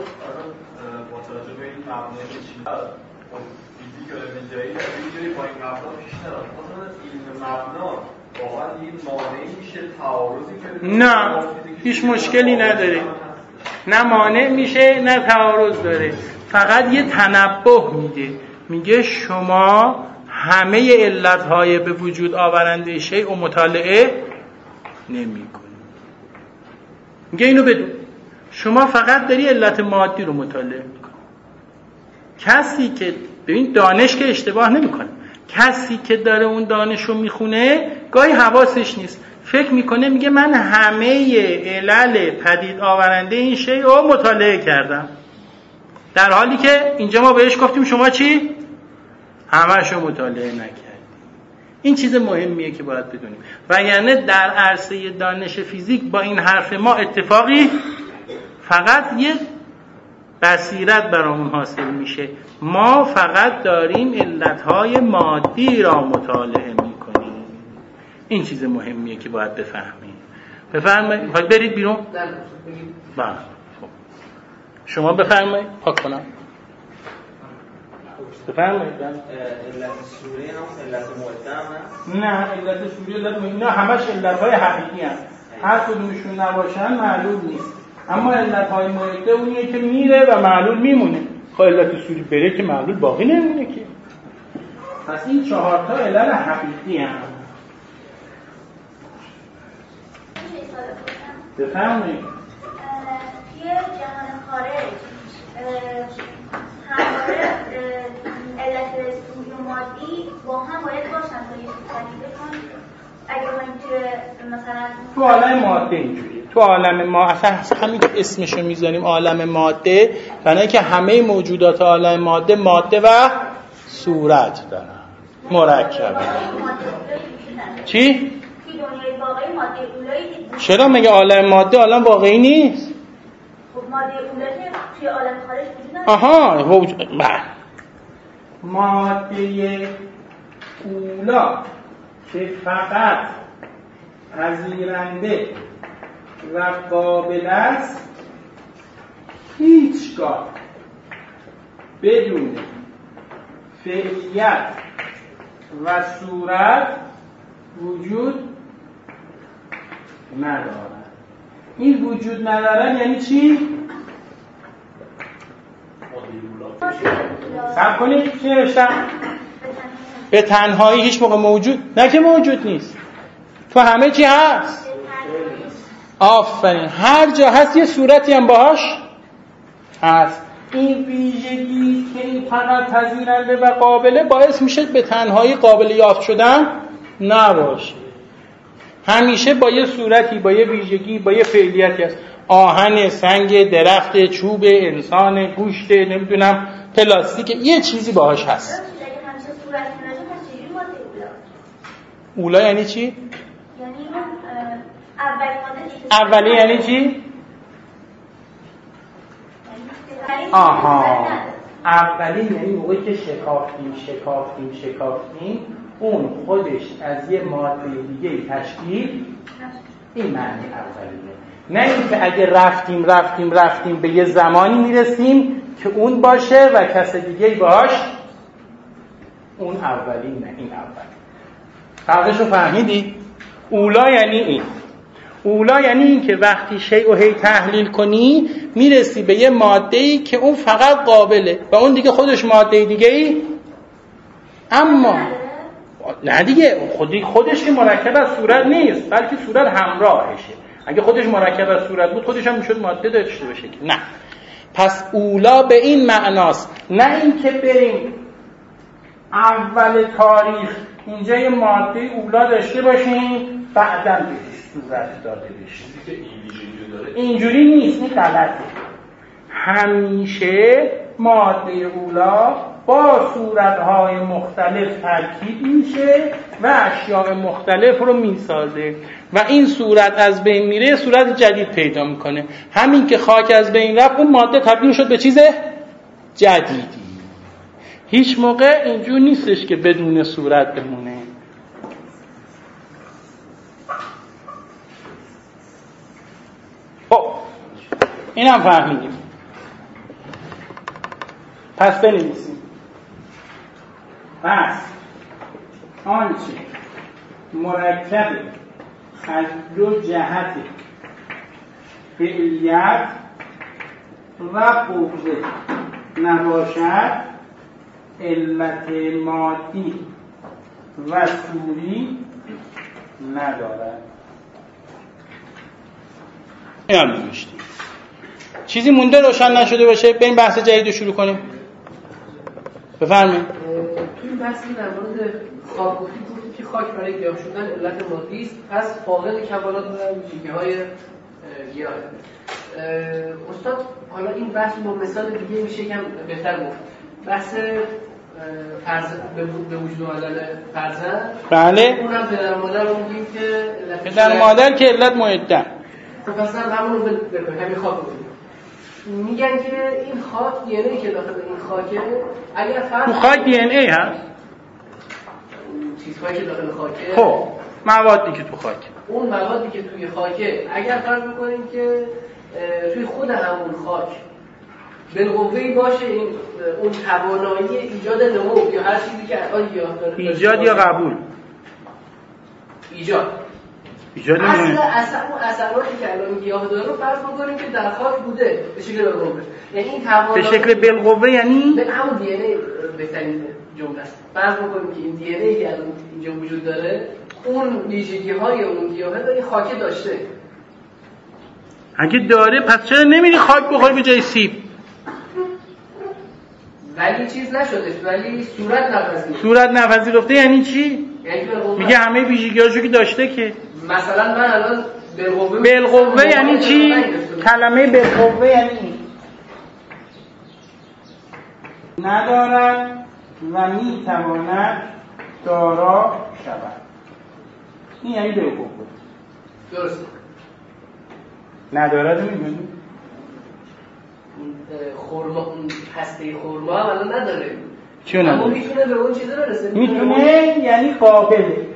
متوجه به این مبنای چی؟ فیزیک المنجایی اینجوری با این مبنا پیش نرفت. مثلا علم مبنا واقعا این مانعی میشه تعارضی که نه، هیچ مشکلی نداره. نه مانع میشه نه تعارض داره. فقط یه تنبه میده. میگه شما همه علتهای به وجود آورنده شیء و مطالعه نمی کنید. میگه اینو بدون، شما فقط داری علت مادی رو مطالعه میکنی. کسی که ببین دانش که اشتباه نمیکنه، کسی که داره اون دانش رو میخونه گاهی حواسش نیست، فکر میکنه میگه من همه علل پدید آورنده این شیء رو مطالعه کردم، در حالی که اینجا ما بهش گفتیم شما چی؟ همه‌ش رو مطالعه نکردید. این چیز مهمیه که باید بدونیم. وگرنه در عرصه دانش فیزیک با این حرف ما اتفاقی فقط یه بصیرت برامون حاصل میشه. ما فقط داریم علتهای مادی را مطالعه میکنیم. این چیز مهمیه که باید بفهمیم. بفرمایید. باید برید بیرون؟ بله. خب شما بفرمایید. پاک کنم. بفرمایید. علت سوری هم علت معده هم نه، علت سوری علت معده نه، همش علتهای حقیقی هست. هر کدومشون نباشن معلول نیست. اما علتهای معده اونیه که میره و معلول میمونه. خب علت سوری بره که معلول باقی نمونه که. پس این چهار تا علت حقیقی هم. بفرمایید. توی جهان خارج علت سوری و مادی با هم باید باشن تا یه چیز بکن. اگه ما اینجا مثلا تو عالم ماده اینجوریه، تو عالم ما اصلا همین که اسمشو میذاریم عالم ماده، یعنی که همه موجودات عالم ماده ماده و صورت دارن، مرکبه. چی؟ توی دنیای واقعی ماده اولایی که چرا مگه عالم ماده عالم واقعی نیست؟ خب ماده اولایی توی عالم خارج وجود نداره. آها وجود بله. ماده اولا که فقط پذیرنده و قابل است هیچگاه بدون فعلیت و صورت وجود ندارد. این وجود ندارد یعنی چی؟ سب کنید چی نوشتم؟ به تنهایی هیچ موقع موجود نه که موجود نیست، تو همه چی هست. آفرین، هر جا هست یه صورتی هم باهاش هست. این ویژگی که این فقط پذیرنده و قابله باعث میشه به تنهایی قابل یافت شدن نباشه، همیشه با یه صورتی، با یه ویژگی، با یه فعلیتی هست. آهن، سنگ، درخت، چوب، انسان، گوشت، نمیدونم پلاستیک، یه چیزی باهاش هست. اولا یعنی چی؟ یعنی اول اولی یعنی چی؟ آها، اولی یعنی موقعی که شکافتیم شکافتیم شکافتیم اون خودش از یه ماده دیگه تشکیل، این معنی اولیه. نه اینکه اگه رفتیم رفتیم رفتیم به یه زمانی میرسیم که اون باشه و کس دیگه باش، اون اولی نه، این اولی. فرقشو فهمیدی؟ اولا یعنی این. اولا یعنی این که وقتی شیء رو هی تحلیل کنی میرسی به یه ماده‌ای که اون فقط قابله و اون دیگه خودش ماده دیگه ای، اما نه دیگه خودی خودش که مرکب از صورت نیست، بلکه صورت همراهشه. اگه خودش مرکب از صورت بود خودش هم میشد ماده داشته باشه که نه. پس اولا به این معناست، نه این که بریم اول تاریخ اینجا یه ماده اولا داشته باشیم بعداً بهش صورت داده بشه. اینجوری نیست، این غلطه. همیشه ماده اولا با صورتهای مختلف ترکیب میشه و اشیاء مختلف رو میسازه و این صورت از بین میره، صورت جدید پیدا میکنه. همین که خاک از بین رفت اون ماده تبدیل شد به چیز جدیدی. هیچ موقع اینجور نیستش که بدون صورت بمونه. خب اینم فهمیدیم. پس بنویسیم. پس آنچه مرکب از دو جهت فعلیت و قوه نباشد علت مادی و صوری ندارد. این هم نوشتیم. چیزی مونده روشن نشده باشه بریم بحث جدید رو شروع کنیم. بفرمایید. توی بحثی در مورد خاک گفتیم که خاک برای گیاه شدن علت مادی است، پس فاقد کمالات و ویژگی‌های گیاه. استاد حالا این بحث با مثال دیگه میشه یکم بهتر گفت. بحث فرزند به وجود آمدن فرزند. بله. اونم پدر و مادر رو میگیم که پدر و مادر که علت معدن. مثلا همون رو بکنیم، همین خاک رو میگن که این خاک دی ان ای که داخل این خاکه اگر فرض تو خاک دی ان ای هست، چیزهایی که داخل خاکه، خب موادی که تو خاکه، اون موادی که توی خاکه اگر فرض بکنیم که توی خود همون خاک بالقوه‌ای باشه، این اون توانایی ایجاد نمو یا هر چیزی که الان گیاه داره، ایجاد یا قبول، ایجاد ایجاد اصل اصل اون اثراتی که الان گیاه داره رو فرض بکنیم که در خاک بوده به شکل بالقوه، یعنی این توانایی به شکل بالقوه، یعنی به همون دی ان ای بهترین جمله است. فرض بکنیم که این دی ان ای که الان اینجا وجود داره اون ویژگی‌های اون گیاه داره، خاک داشته. اگه داره پس چرا نمیری خاک بخوری به جای سیب؟ ولی چیز نشدش، ولی صورت نپذیرفته. صورت نپذیرفته یعنی چی؟ یعنی بالقوه میگه همه ویژگی‌هاشو که داشته که. مثلا من الان بالقوه بالقوه یعنی چی؟ کلمه بالقوه یعنی ندارد و میتواند دارا شود. این یعنی بالقوه. درسته. ندارد میدونی؟ خورما، اون هسته خورما هم الان نداره. چیو نداره؟ اما میتونه به اون چیزه برسه. میتونه یعنی قابله.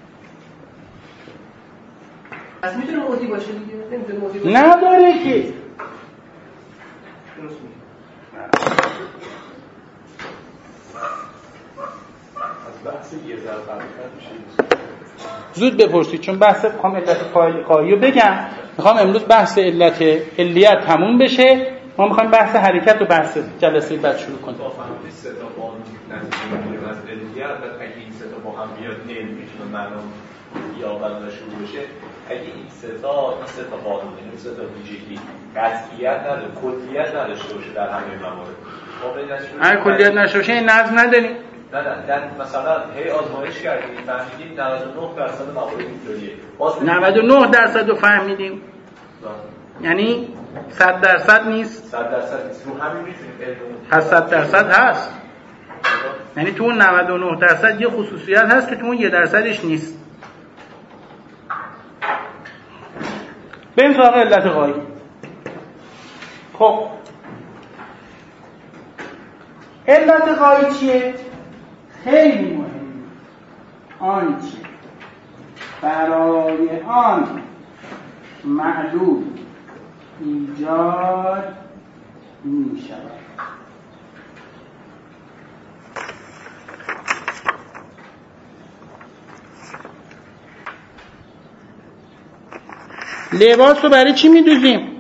پس میتونه موتی باشه دیگه؟ نمیتونه موتی باشه؟ نداره که. درست میگه. از بحث یه ذره فرق‌تر میشه. زود بپرسید چون بحث میخوام علت فاعل قایی رو بگم. میخوام امروز بحث علت علیت تموم بشه. ما میخوایم بحث حرکت و بحث جلسه بعد شروع کنیم. با فهمید سه تا با نتیجه میگیریم از علیت و اگه این سه تا با هم بیاد نیل میتونه معلوم یا بدون شروع بشه. اگه این سه تا این سه تا قانون این سه تا ویژگی قطعیت نداره، کلیت نداشته باشه در همه موارد. اگه کلیت نشه باشه این نظم نداریم. نه نه در مثلا هی آزمایش کردیم فهمیدیم نود و نه درصد موارد اینطوریه. نود و نه درصد رو فهمیدیم. یعنی صد درصد نیست. صد درصد نیست. رو همین میتونیم پس صد درصد هست. یعنی تو اون نود و نه درصد یه خصوصیت هست که تو اون یه درصدش نیست. بریم سراغ علت غایی. خب علت غایی چیه؟ خیلی مهمه. آنچه برای آن معلول ایجاد می شود. لباس رو برای چی می دوزیم؟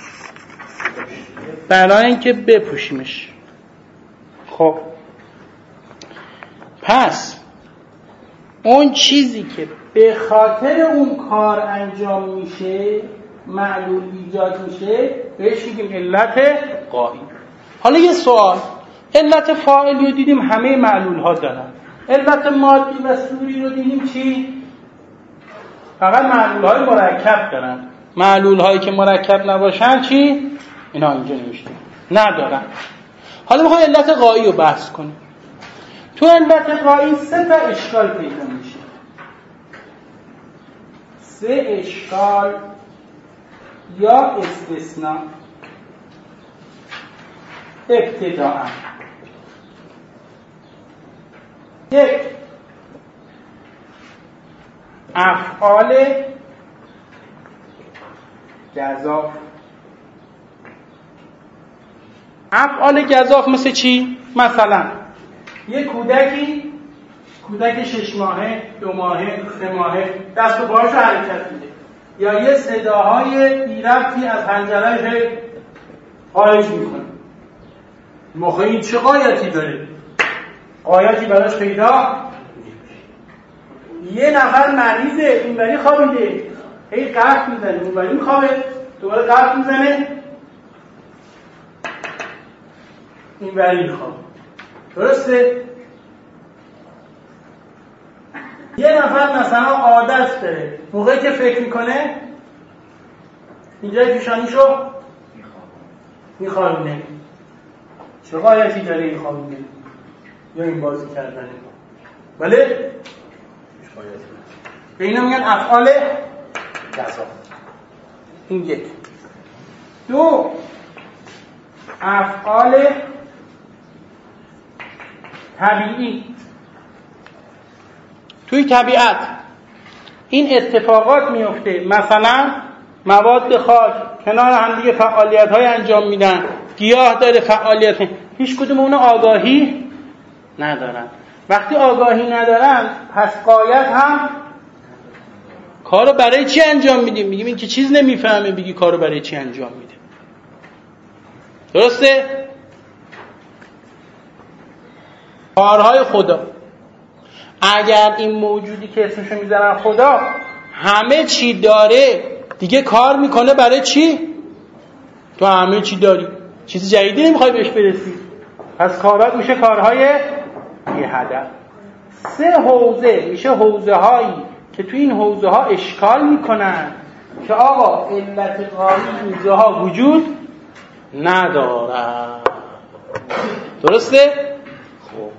برای اینکه بپوشیمش. خب پس اون چیزی که به خاطر اون کار انجام میشه معلول ایجاد میشه بهش میگیم علت غایی. حالا یه سوال، علت فاعلی رو دیدیم همه معلول ها دارن، علت مادی و صوری رو دیدیم چی؟ فقط معلول های مرکب دارن. معلول هایی که مرکب نباشن چی؟ اینا اینجا نمیشتیم ندارن. حالا میخوام علت غایی رو بحث کنیم. تو علت غایی سه تا اشکال پیدا میشه. سه اشکال یا استثناء ابتداء. یک، افعال گزاف. افعال گزاف مثل چی؟ مثلا یک کودکی کودک شش ماهه، دو ماهه، سه ماهه دست و پاهاشو حرکت میده، یا یه صداهای بی‌ربطی از حنجره‌اش خارج میکنه. موقع این چه غایتی داره؟ غایتی براش پیدا؟ یه نفر مریضه اینوری خوابیده، هی قرق میزنه، اونوری میخوابه، دوباره قرق میزنه، اینوری میخوابه. درسته؟ یه نفر مثلا عادت داره موقعی که فکر میکنه اینجای پیشانیشو میخوابونه. چه غایتی داره این خوابونه یا این بازی کردنه؟ بله؟ به اینا میگن افعال گزاف. این یک. دو، افعال طبیعی. توی طبیعت این اتفاقات میفته، مثلا مواد خاک کنار هم دیگه فعالیت های انجام میدن، گیاه داره فعالیت، هیچ کدوم اون آگاهی ندارن. وقتی آگاهی ندارن پس غایت هم کارو برای چی انجام میدیم؟ میگیم این که چیز نمیفهمه بگی کارو برای چی انجام میده. درسته؟ کارهای خدا، اگر این موجودی که اسمشو میذارن خدا همه چی داره دیگه کار میکنه برای چی؟ تو همه چی داری، چیز جدیدی نمیخوای بهش برسی، پس کارات میشه کارهای بی هدف. سه حوزه میشه حوزه هایی که تو این حوزه ها اشکال میکنن که آقا علت قایی حوزه ها وجود ندارد. درسته؟ خب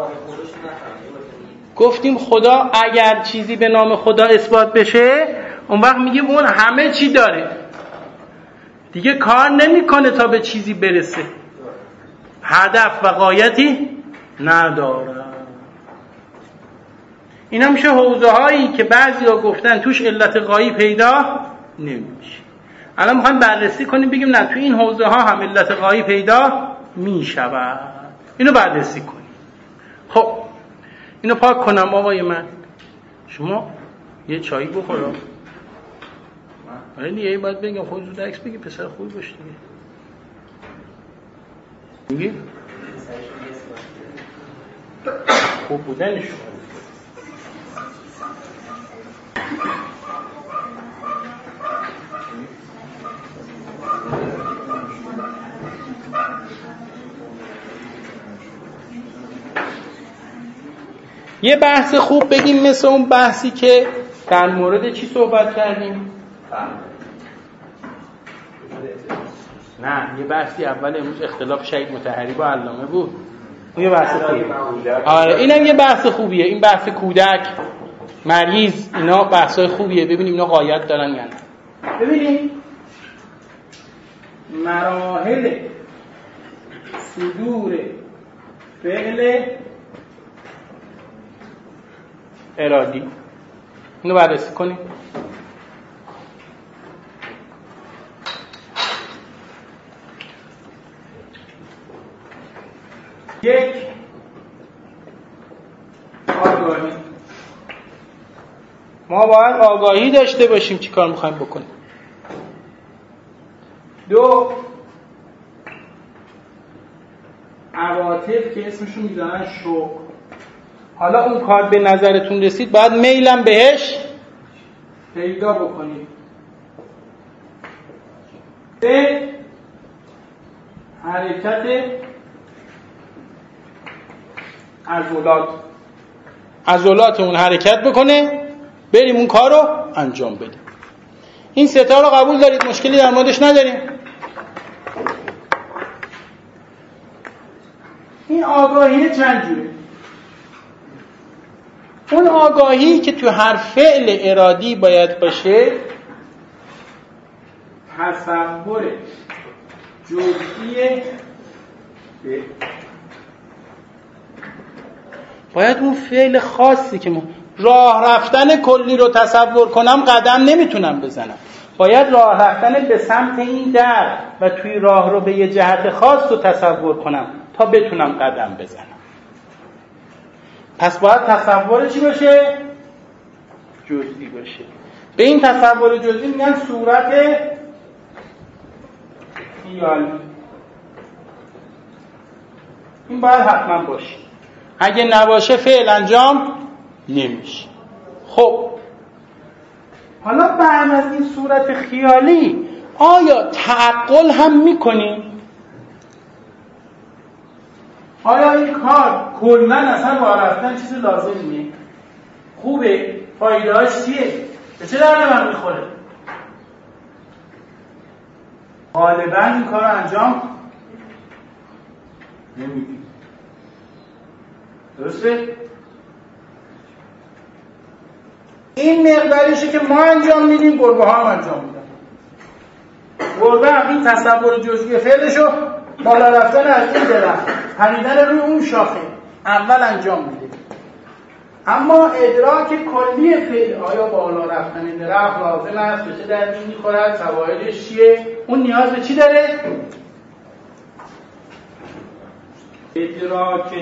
گفتیم خدا اگر چیزی به نام خدا اثبات بشه اون وقت میگیم اون همه چی داره، دیگه کار نمیکنه تا به چیزی برسه، هدف و غایتی نداره. اینا میشه حوزه هایی که بعضیا گفتن توش علت غایی پیدا نمیشه. الان میخوایم بررسی کنیم بگیم نه تو این حوزه ها هم علت غایی پیدا میشود. اینو بررسی کنیم. خب اینو پاک کنم آقای من، شما یه چایی بخورم. آره دیگه باید بگم خود زود عکس بگی پسر خوبی باش دیگه. میگی؟ خوب بودنشون. یه بحث خوب بگیم مثل اون بحثی که در مورد چی صحبت کردیم؟ نه یه بحثی اول امروز اختلاف شهید مطهری با علامه بود. اون یه بحث خوبیه. آره اینم یه بحث خوبیه. این بحث کودک، مریض، اینا بحثای خوبیه. ببینیم اینا غایت دارن یا نه. ببینیم مراحل صدور فعل ارادی اینو بررسی کنیم. یک آگاهی، ما باید آگاهی داشته باشیم چی کار میخوایم بکنیم. دو عواطف که اسمشون میذارن شوق. حالا اون کار به نظرتون رسید باید میلم بهش پیدا بکنید. سه حرکت عضلات، عضلات اون حرکت بکنه بریم اون کار رو انجام بدیم. این سه تا رو قبول دارید؟ مشکلی در موردش نداریم؟ این آگاهی چند جوره؟ اون آگاهی که تو هر فعل ارادی باید باشه تصور جزئی به باید اون فعل خاصی که ما راه رفتن کلی رو تصور کنم قدم نمیتونم بزنم، باید راه رفتن به سمت این در و توی راه رو به یه جهت خاص رو تصور کنم تا بتونم قدم بزنم. پس باید تصور چی باشه؟ جزئی باشه. به این تصور جزئی میگن صورت خیالی. این باید حتما باشه، اگه نباشه فعل انجام نمیشه. خب حالا بعد از این صورت خیالی آیا تعقل هم میکنیم؟ آیا این کار کلاً اصلا راه رفتن چیز لازمیه؟ خوبه؟ فایده‌اش چیه؟ به چه درد من میخوره؟ غالباً این کار رو انجام نمیدیم. درسته؟ این مقداریشه که ما انجام میدیم، گربه ها هم انجام میدن. گربه هم این تصور جزئی فعلشو بالا رفتن از این درخت، پریدن روی اون شاخه اول انجام میده. اما ادراک کلی فعل، آیا بالا رفتن درخت لازم است، به چه دردی میخورد، فوایدش چیه، اون نیاز به چی داره؟ ادراک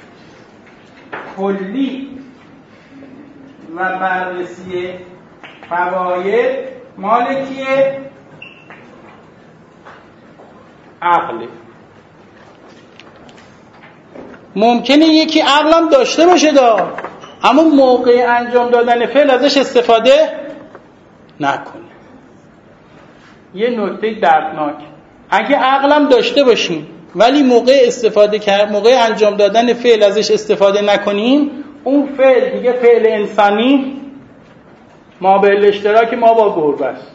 کلی و بررسی فواید مالکیه عقله. ممکنه یکی عقلم داشته باشه دا، اما موقع انجام دادن فعل ازش استفاده نکنه. یه نکته دردناک، اگه عقلم داشته باشیم ولی موقع استفاده کرد موقع انجام دادن فعل ازش استفاده نکنیم، اون فعل دیگه فعل انسانی ما به اشتراک ما با گربه است.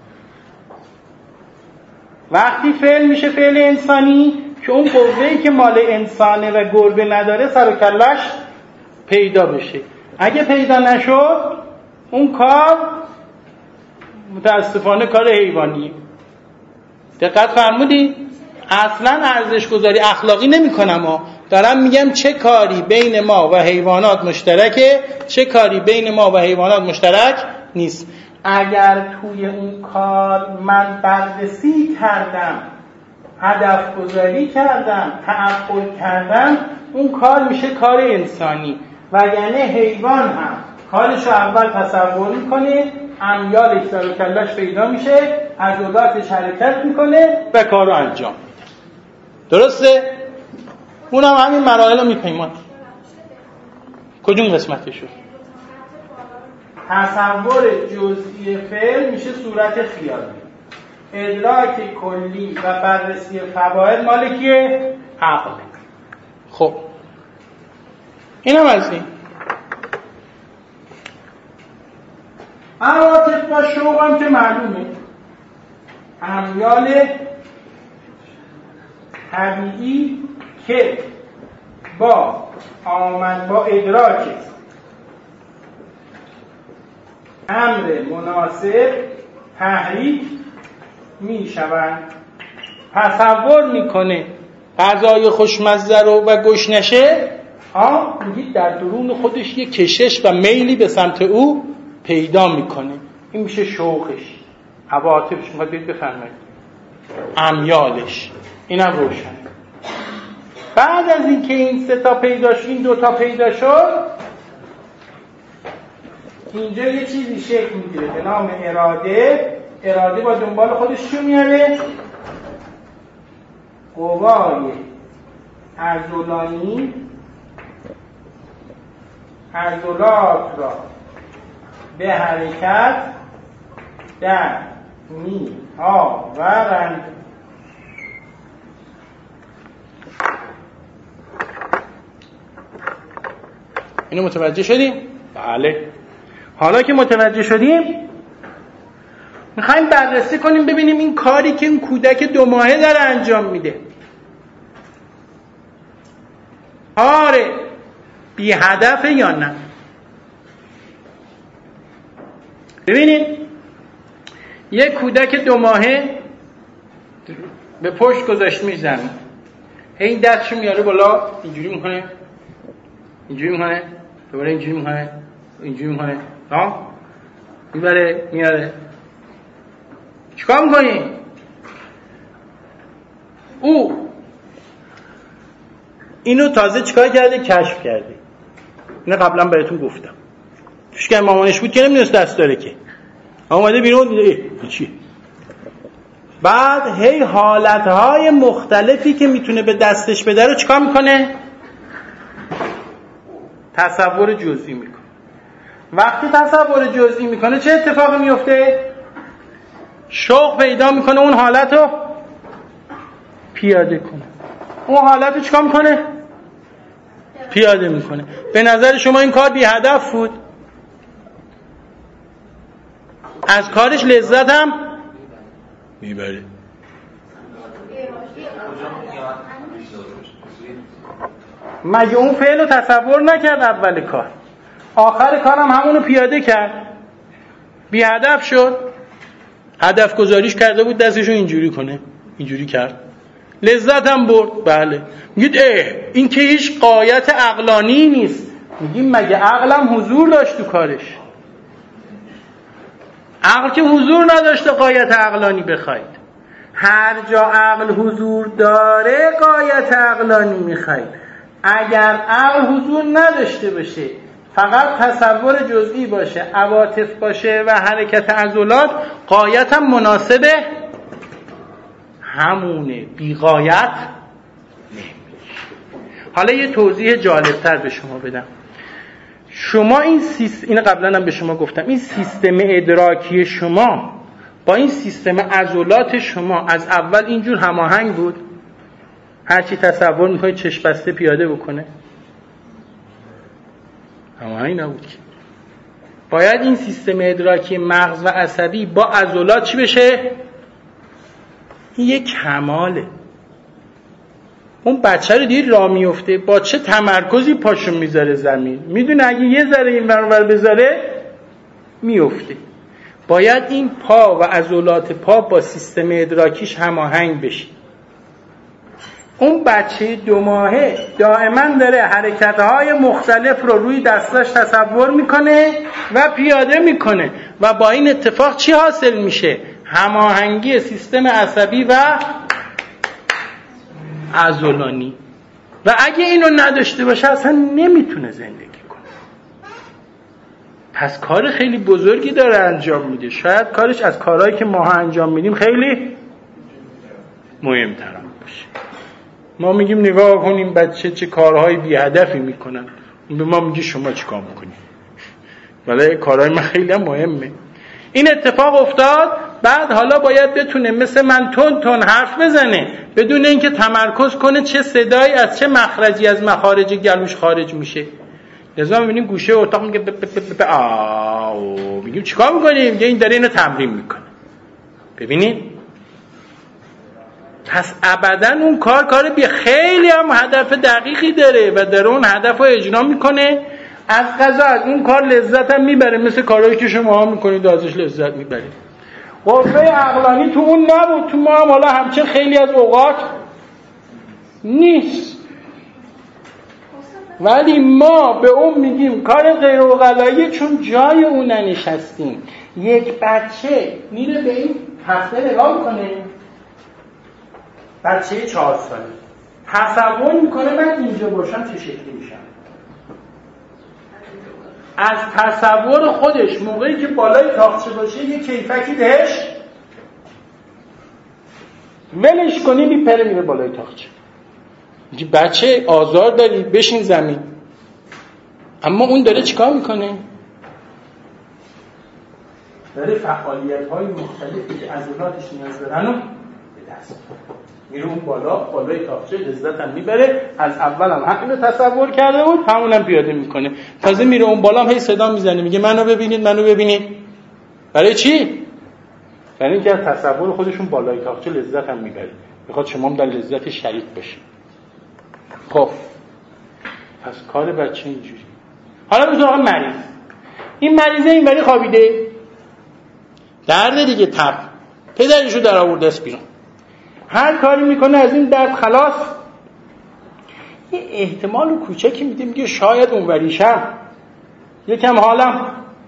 وقتی فعل میشه فعل انسانی که اون قوه‌ای که مال انسانه و گربه نداره سر و کلش پیدا بشه. اگه پیدا نشد اون کار متاسفانه کار حیوانیه. دقت فرمودی؟ اصلا ارزش گذاری اخلاقی نمی کنم ها. دارم میگم چه کاری بین ما و حیوانات مشترکه، چه کاری بین ما و حیوانات مشترک نیست. اگر توی اون کار من بررسی کردم، هدف گذاری کردم، تعقل کردم، اون کار میشه کار انسانی. و یعنی حیوان هم کارشو اول تصور میکنه، امیالش سر و کلش پیدا میشه، عضلاتش حرکت میکنه و کارو انجام میده. درسته؟ اونم همین مراحل رو میپیماند. کدوم قسمتشو؟ تصور جزئی فعل میشه صورت خیالی. ادراک کلی و بررسی فواید مال کیه؟ عقل. خب اینم از این. عواطف و شوق هم که معلومه، امیال طبیعی که با آمد با ادراک امر مناسب تحریک می شوند. تصور میکنه غذای خوشمزه رو و گشنشه، ها میگید در درون خودش یه کشش و میلی به سمت او پیدا میکنه. این میشه شوقش، عواطفش. میخواد بید بفرمایید امیالش. اینم روشن. بعد از اینکه این سه تا پیدا شد، این دو تا پیدا شد، اینجا یه چیزی شکل میگیره به نام اراده. اراده با دنبال خودش چی میاره؟ قوای عضلانی عضلات را به حرکت در می آورند. اینو متوجه شدیم؟ بله. حالا که متوجه شدیم میخوایم بررسی کنیم ببینیم این کاری که این کودک دو ماهه داره انجام میده کار بی هدفه یا نه. ببینید یک کودک دو ماهه به پشت گذاشت میزنه، این دستشو میاره بالا، اینجوری میکنه، اینجوری میکنه، دوباره اینجوری میکنه، اینجوری میکنه، ها میبره میاره. چیکار میکنی؟ او اینو تازه چیکار کرده؟ کشف کرده. اینو قبلا بهتون گفتم. توش که مامانش بود که نمیدونست دست داره که. اومده بیرون دیده ای چی؟ بعد هی حالتهای مختلفی که میتونه به دستش بده رو چیکار میکنه؟ تصور جزئی میکنه. وقتی تصور جزئی میکنه چه اتفاقی میفته؟ شوق پیدا میکنه اون حالت رو پیاده کنه. اون حالت رو چیکار میکنه؟ پیاده میکنه. به نظر شما این کار بی هدف بود؟ از کارش لذت هم میبره. مگه اون فعل رو تصور نکرد اول کار؟ آخر کارم همونو پیاده کرد، بی هدف شد. هدف گذاریش کرده بود دستشو اینجوری کنه، اینجوری کرد، لذت هم برد. بله. میگید اه این که هیچ غایت عقلانی نیست. میگیم مگه عقلم حضور داشت تو کارش؟ عقل که حضور نداشته غایت عقلانی بخواید. هر جا عقل حضور داره غایت عقلانی میخواید. اگر عقل حضور نداشته باشه، فقط تصور جزئی باشه، عواطف باشه و حرکت عضلات، غایت هم مناسبه همونه، بی غایت نمیشه. حالا یه توضیح جالبتر به شما بدم. شما این سیستم، این قبلا هم به شما گفتم، این سیستم ادراکی شما با این سیستم عضلات شما از اول اینجور هماهنگ بود؟ هرچی تصور میکنه چشم بسته پیاده بکنه؟ اما این نبود که باید این سیستم ادراکی مغز و عصبی با عضلات چی بشه؟ این یک کماله. اون بچه رو دید راه میفته با چه تمرکزی پاشو میذاره زمین، میدونه اگه یه ذره این ور ور بذاره میفته. باید این پا و عضلات پا با سیستم ادراکیش هماهنگ بشه. اون بچه دو ماهه دائما داره حرکتهای مختلف رو روی دستاش تصور میکنه و پیاده میکنه و با این اتفاق چی حاصل میشه؟ هماهنگی سیستم عصبی و عضلانی. و اگه اینو نداشته باشه اصلا نمیتونه زندگی کنه. پس کار خیلی بزرگی داره انجام میده. شاید کارش از کارهایی که ما انجام میدیم خیلی مهمتر باشه. ما میگیم نگاه کنیم بچه چه کارهای بی هدفی میکنن، به ما میگه شما چیکار میکنی؟ ولی کارهای من خیلی مهمه. این اتفاق افتاد، بعد حالا باید بتونه مثل من تون تون حرف بزنه بدون اینکه تمرکز کنه چه صدایی از چه مخرجی از مخارج گلوش خارج میشه. لذا میبینیم گوشه اتاق میگه آو، میگیم چیکار میکنیم؟ میگه این داره اینو تمرین میکنه. ببینید پس ابداً اون کار کار بی خیلی هم هدف دقیقی داره و داره اون هدف رو اجرا میکنه. از قضا از اون کار لذت هم میبره، مثل کارهایی که شما ها میکنید ازش لذت میبرید. قوه عقلانی تو اون نبود، تو ما هم حالا همچه خیلی از اوقات نیست، ولی ما به اون میگیم کار غیر عقلایی چون جای اون ننشستیم. یک بچه میره به این تخته نگاه میکنه، بچه چهار ساله تصور میکنه من اینجا باشم چه شکلی میشم. از تصور خودش موقعی که بالای تاقچه باشه یه کیفکی بهش ولش کنی میپره میره بالای تاقچه. میگه بچه آزار داری بشین زمین. اما اون داره چیکار میکنه؟ داره فعالیت های مختلفی که عضلاتش نیاز دارن رو به دست میره اون بالا، بالای تاقچه لذت هم میبره. از اول هم همینو تصور کرده بود، همونم پیاده میکنه. تازه میره اون بالا هم هی صدا میزنه میگه منو ببینید منو ببینید. برای چی؟ برای اینکه از تصور خودشون بالای تاقچه لذت هم میبره، میخواد شما هم در لذت شریک باشید. خب پس کار بچه اینجوری. حالا به سراغ مریض. این مریضه این بری خوابیده، درد دیگه، تب، پدرشو در آورده است بیرون، هر کاری میکنه از این درد خلاص. یه احتمال کوچکی میده، میگه شاید اونوریشم یکم حالم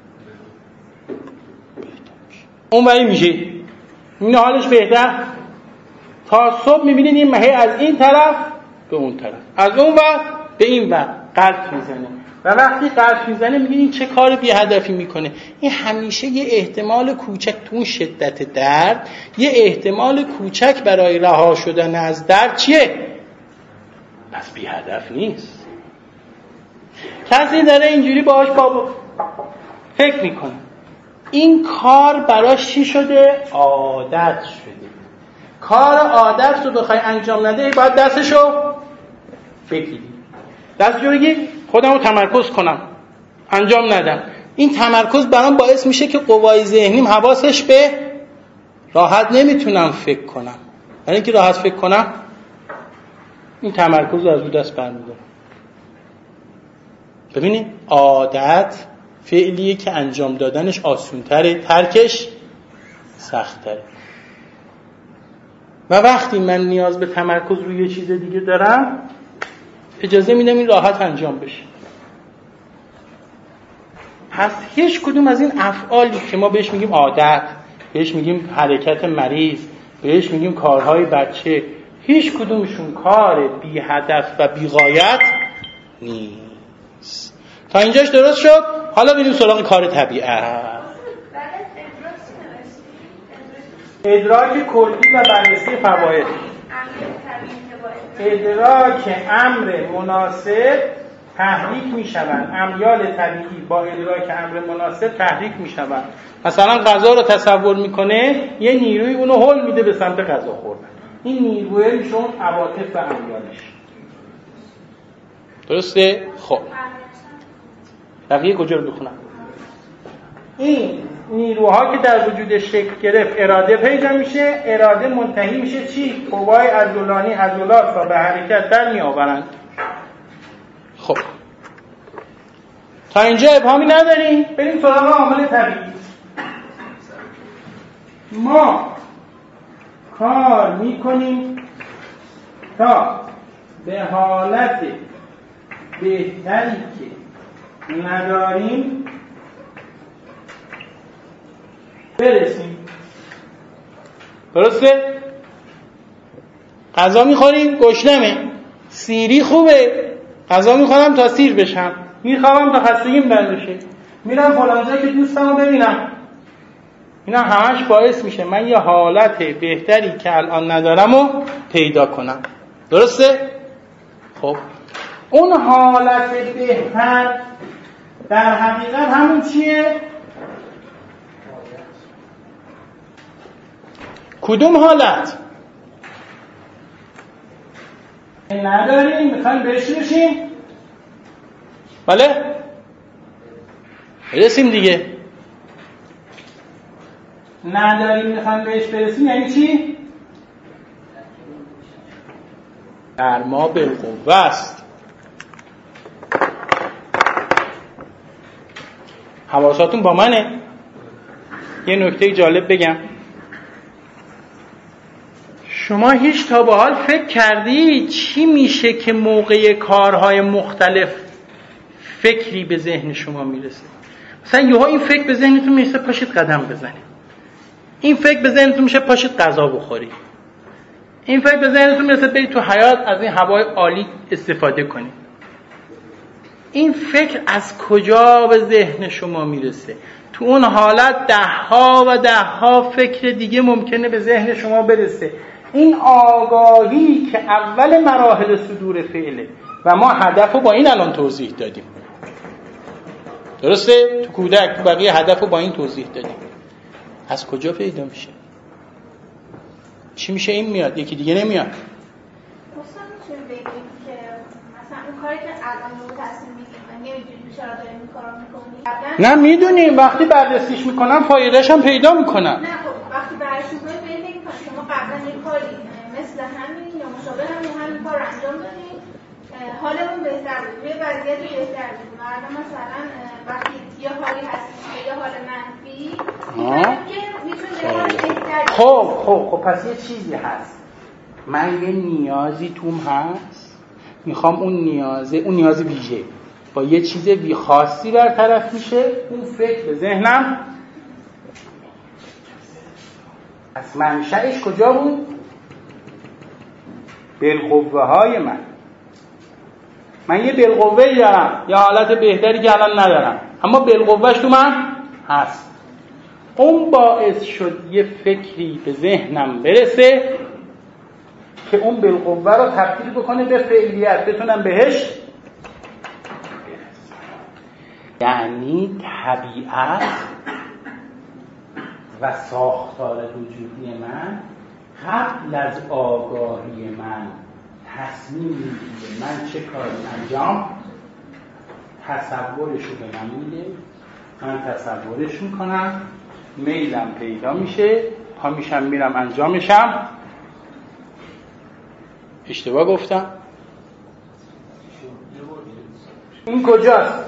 اونوری میشه، این حالش بهتر. تا صبح میبینید این مهی از این طرف به اون طرف، از اون ور به این ور قلط میزنه و وقتی قلط میزنه میگه این چه کار بی هدفی میکنه. این همیشه یه احتمال کوچک تو اون شدت درد، یه احتمال کوچک برای رها شدن از درد چیه؟ پس بی هدف نیست. کسی داره اینجوری باهاش بابا فکر میکنه، این کار براش چی شده؟ عادت شده. کار عادت رو بخوای انجام نده باید دستشو بگیری، دستشو بگی خودم رو تمرکز کنم انجام ندم. این تمرکز برام باعث میشه که قوای ذهنیم حواسش به راحت نمیتونم فکر کنم. یعنی که راحت فکر کنم این تمرکز رو از رو دست برمیدارم. ببینید عادت فعلیه که انجام دادنش آسونتره، ترکش سخت‌تره. و وقتی من نیاز به تمرکز روی یه چیز دیگه دارم اجازه میدم این راحت انجام بشه. پس هیچ کدوم از این افعالی که ما بهش میگیم عادت، بهش میگیم حرکت مریض، بهش میگیم کارهای بچه، هیچ کدومشون کار بی هدف و بی غایت نیست. تا اینجاش درست شد؟ حالا بریم سراغ کار طبیعت. ادراک کلی و بررسی فواید. ادراک امر مناسب تحریک می شوند. امیال طبیعی با ادراک امر مناسب تحریک می شوند. مثلا غذا رو تصور میکنه، یه نیروی اونو هول میده به سمت غذا خوردن. این نیروه میشه اون عواطف و امیالش. درسته؟ خب بقیه کجا رو بخونم؟ این نیروها که در وجودش شکل گرفت اراده پیدا میشه، اراده منتهی میشه چی؟ قوای عضلانی عضلات را به حرکت در می آورند. خب تا اینجا ابهامی نداریم؟ بریم سراغ عامل طبیعی. ما کار میکنیم تا به حالت بهتری که نداریم برسیم. درسته؟ غذا میخوریم گشنمه، سیری خوبه، غذا میخورم تا سیر بشم، میخوام تا خستگیم بند بشه، میرم فلان جا که دوستمو ببینم. اینا همش باعث میشه من یه حالت بهتری که الان ندارم رو پیدا کنم. درسته؟ خب اون حالت بهتر در حقیقت همون چیه؟ کدوم حالت؟ نداریم میخوایم بهش بشیم؟ بله؟ برسیم دیگه. نداریم میخوایم بهش برسیم یعنی چی؟ در ما بالقوه است. حواساتون با منه؟ یه نکته جالب بگم. شما هیچ تا به حال فکر کردی چی میشه که موقع کارهای مختلف فکری به ذهن شما میرسه؟ مثلا یهو این فکر به ذهنتون میرسه پاشید قدم بزنید، این فکر به ذهنتون میشه پاشید غذا بخورید، این فکر به ذهنتون میرسه برید تو حیاط از این هوای عالی استفاده کنید. این فکر از کجا به ذهن شما میرسه؟ تو اون حالت ده ها و ده ها فکر دیگه ممکنه به ذهن شما برسه. این آگاهی که اول مراحل صدور فعله و ما هدف رو با این الان توضیح دادیم. درسته؟ تو کودک تو بقیه هدف رو با این توضیح دادیم. از کجا پیدا میشه؟ چی میشه این میاد یکی دیگه نمیاد؟ مثلا میتونیم بگیم که مثلا اون کاری که الان رو تصمیم میگیم و نمیدونیم چرا داریم این کارو میکنیم. نه میدونیم، وقتی بررسیش میکنم فایدهش هم پیدا میکنم. نه خب وقتی بررسی میکنیم ببینیم که شما قبلا یه کاری مثل همین یا مشابه همین همین کار انجام دادیم، حالمون بهتر بود، یه وضعیت بهتر بود. مثلا مثلا وقتی یه حالی هست یه حال منفی می‌بینیم که میتونه یه حال بهتر. خب خب خب پس یه چیزی هست، من یه نیازی توم هست، میخوام اون نیازه، اون نیاز ویژه با یه چیز بی خاصی برطرف میشه، اون فکر به ذهنم از منشأش کجا بود؟ بالقوه های من. من یه بالقوه دارم، یه حالت بهتری که الان ندارم، اما بالقوهش تو من هست. اون باعث شد یه فکری به ذهنم برسه که اون بالقوه رو تبدیل بکنه به فعلیت، بتونم بهش. یعنی طبیعت و ساختار وجودی من قبل از آگاهی من تصمیم میگیره من چه کاری انجام، تصورش رو به من میده، من تصورش میکنم، میلم پیدا میشه، پا میشم میرم انجامشم. اشتباه گفتم؟ این کجاست؟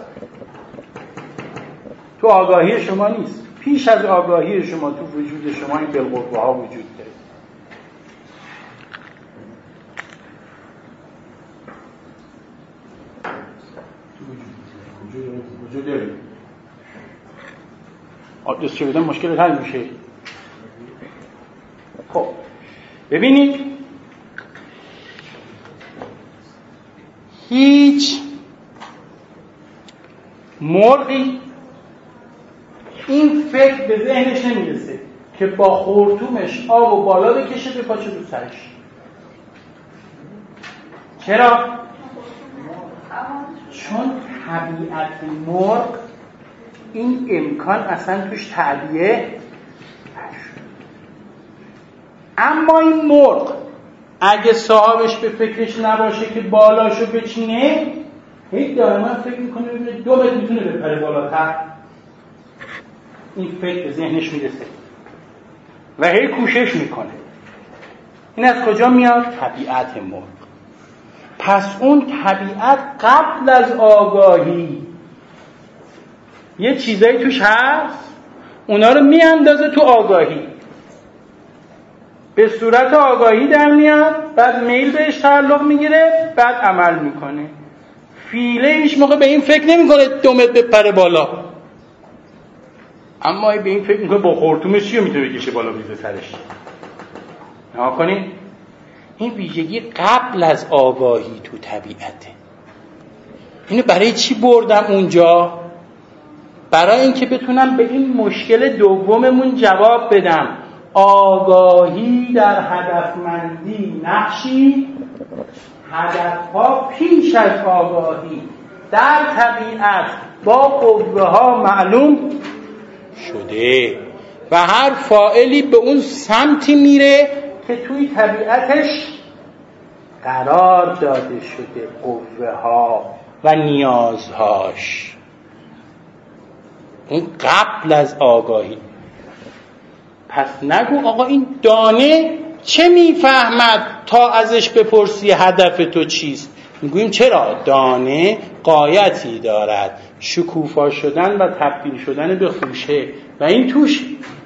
تو آگاهی شما نیست، پیش از آگاهی شما تو وجود شما این بالقوه ها وجود داره. وجود وجود داره. آدرس چه بدن مشکل حل میشه. خب ببینید هیچ مرغی این فکر به ذهنش نمیرسه که با خورتومش آب و بالا بکشه به پاچه رو سرش. چرا؟ چون طبیعت مرغ این امکان اصلا توش تعبیه نشد. اما این مرغ اگه صاحبش به فکرش نباشه که بالاشو بچینه، هی دائما فکر میکنه ببینه دو متر میتونه بپره بالاتر. این فکر به ذهنش میرسه و هی کوشش میکنه. این از کجا میاد؟ طبیعت مرغ. پس اون طبیعت قبل از آگاهی یه چیزایی توش هست، اونا رو میاندازه تو آگاهی، به صورت آگاهی در میاد، بعد میل بهش تعلق میگیره، بعد عمل میکنه. فیله هیچ موقع به این فکر نمیکنه دو متر بپره بالا، اما به این فکر میکنه با خورتومش چی رو میتونه بکشه بالا بیزه سرش. نها کنین، این ویژگی قبل از آگاهی تو طبیعته. اینو برای چی بردم اونجا؟ برای اینکه بتونم به این مشکل دوممون جواب بدم. آگاهی در هدفمندی نقشی، هدفها پیش از آگاهی در طبیعت با قوه ها معلوم شده و هر فاعلی به اون سمتی میره که توی طبیعتش قرار داده شده، قوه ها و نیازهاش. اون قبل از آگاهی. پس نگو آقا این دانه چه میفهمد تا ازش بپرسی هدف تو چیست. میگوییم چرا؟ دانه غایتی دارد، شکوفا شدن و تبدیل شدن به خوشه و این توش.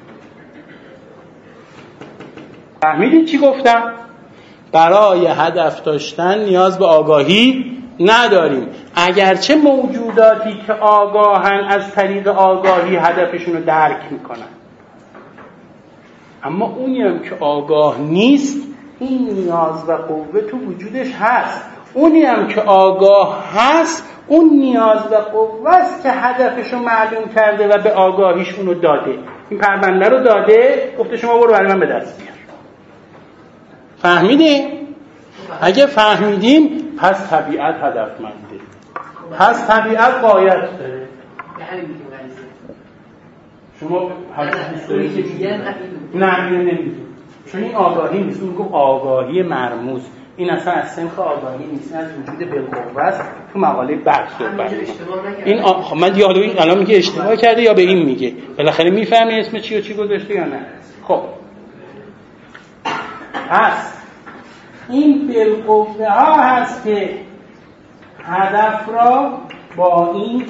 فهمیدید چی گفتم؟ برای هدف داشتن نیاز به آگاهی نداریم، اگرچه موجوداتی که آگاهن از طریق آگاهی هدفشون رو درک میکنن، اما اونی هم که آگاه نیست این نیاز و قوه تو وجودش هست. اونی هم که آگاه هست اون نیاز و قوه است که هدفش رو معلوم کرده و به آگاهیش اونو داده. این پرونده رو داده، گفته شما برو برای من به دست بیار. فهمیدیم؟ اگه فهمیدیم پس طبیعت هدفمنده، پس طبیعت غایت داره. شما حدیث دارید نه اینو نمیدونید، چون این آگاهی نیست. اون گفت آگاهی مرموز، این اصلا از سنخ آگاهی نیست، از وجود بالقوه است. تو مقاله بعد صحبت این آ... خب من دیالوگ این الان میگه اشتباه کرده یا به این میگه، بالاخره میفهمی اسم چی و چی گذاشته یا نه. خب پس این بالقوه ها هست که هدف را با این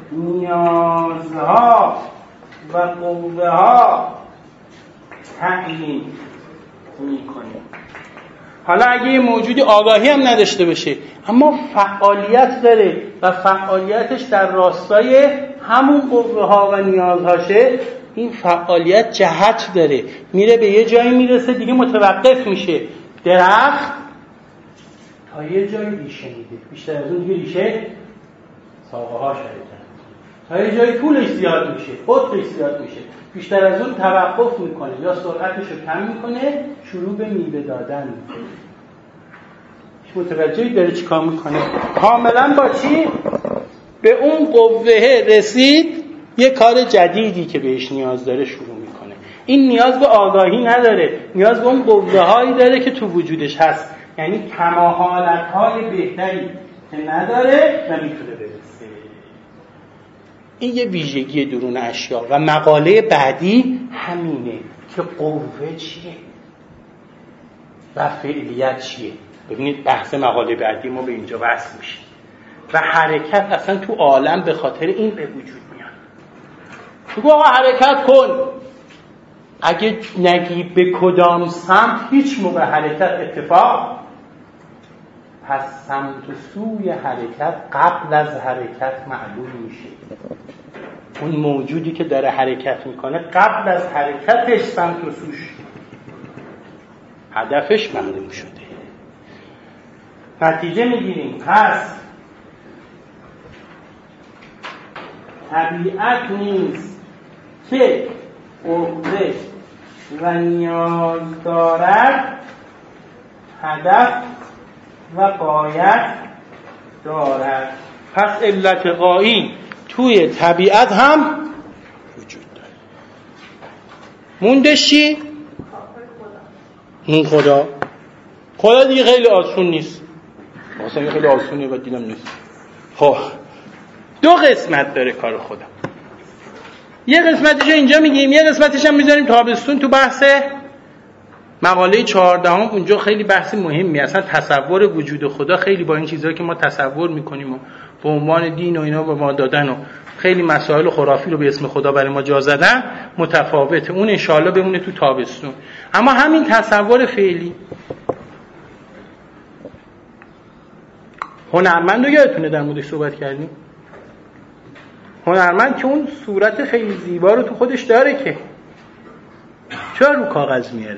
نیازها و قوه ها تعیین میکنیم. حالا اگه یه موجودی آگاهی هم نداشته باشه اما فعالیت داره و فعالیتش در راستای همون قوه ها و نیازهاشه، این فعالیت جهت داره، میره به یه جایی میرسه دیگه متوقف میشه. درخت تا یه جایی ریشه میده، بیشتر از اون دیگه ریشه ساقه ها شده، تا یه جایی طولش زیاد میشه، قطرش زیاد میشه، بیشتر از اون توقف میکنه یا سرعتش رو کم میکنه، شروع به میوه دادن میکنه. متوجهی داره چی کار میکنه؟ کاملا با چی؟ به اون قوه رسید، یه کار جدیدی که بهش نیاز داره شروع میکنه. این نیاز به آگاهی نداره، نیاز به اون قوه هایی داره که تو وجودش هست، یعنی کماحالت های بهتری که نداره و میتونه برسه. این یه ویژگی درون اشیا و مقاله بعدی همینه که قوه چیه و فعلیت چیه. ببینید بحث مقاله بعدی ما به اینجا وصل میشه و حرکت اصلا تو عالم به خاطر این به وجود میاد. تو آقا حرکت کن، اگه نگی به کدام سمت هیچ موقع حرکت اتفاق، پس سمت و سوی حرکت قبل از حرکت معلوم میشه. اون موجودی که داره حرکت میکنه قبل از حرکتش سمت و سوش هدفش معلوم شده. نتیجه میگیریم پس طبیعت نیست که قوه و نیاز دارد، هدف و غایت دارد. پس علت غایی توی طبیعت هم وجود داره. موندش چی؟ اون خدا. خب خدا دیگه خیلی آسون نیست. مثلا خیلی آسونیه و دیدم نیست. خب دو قسمت داره کار خدا. یه قسمتش اینجا میگیم، یه قسمتش هم میذاریم تابستون تو بحث مقاله چهاردهم. اونجا خیلی بحث مهمی، اصلا تصور وجود خدا خیلی با این چیزایی که ما تصور میکنیم و به عنوان دین و اینا به ما دادن و خیلی مسائل خرافی رو به اسم خدا برای ما جا زدن متفاوته. اون انشالله بمونه تو تابستون. اما همین تصور فعلی هنرمند رو یادتونه در موردش صحبت کردیم؟ هنرمند که اون صورت خیلی زیبا رو تو خودش داره که چرا رو کاغذ میاره؟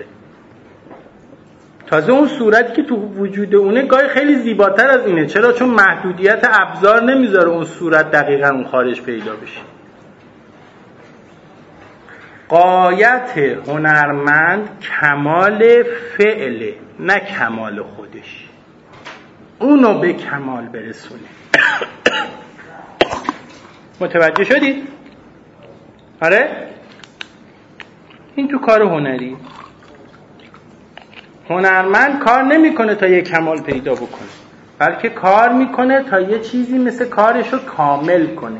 تازه اون صورتی که تو وجود اونه گاهی خیلی زیباتر از اینه. چرا؟ چون محدودیت ابزار نمیذاره اون صورت دقیقا اون خارج پیدا بشه. غایت هنرمند کمال فعله، نه کمال خودش. اونو به کمال برسونه. متوجه شدید؟ آره؟ این تو کار هنری. هنرمند کار نمیکنه تا یه کمال پیدا بکنه، بلکه کار میکنه تا یه چیزی مثل کارشو کامل کنه.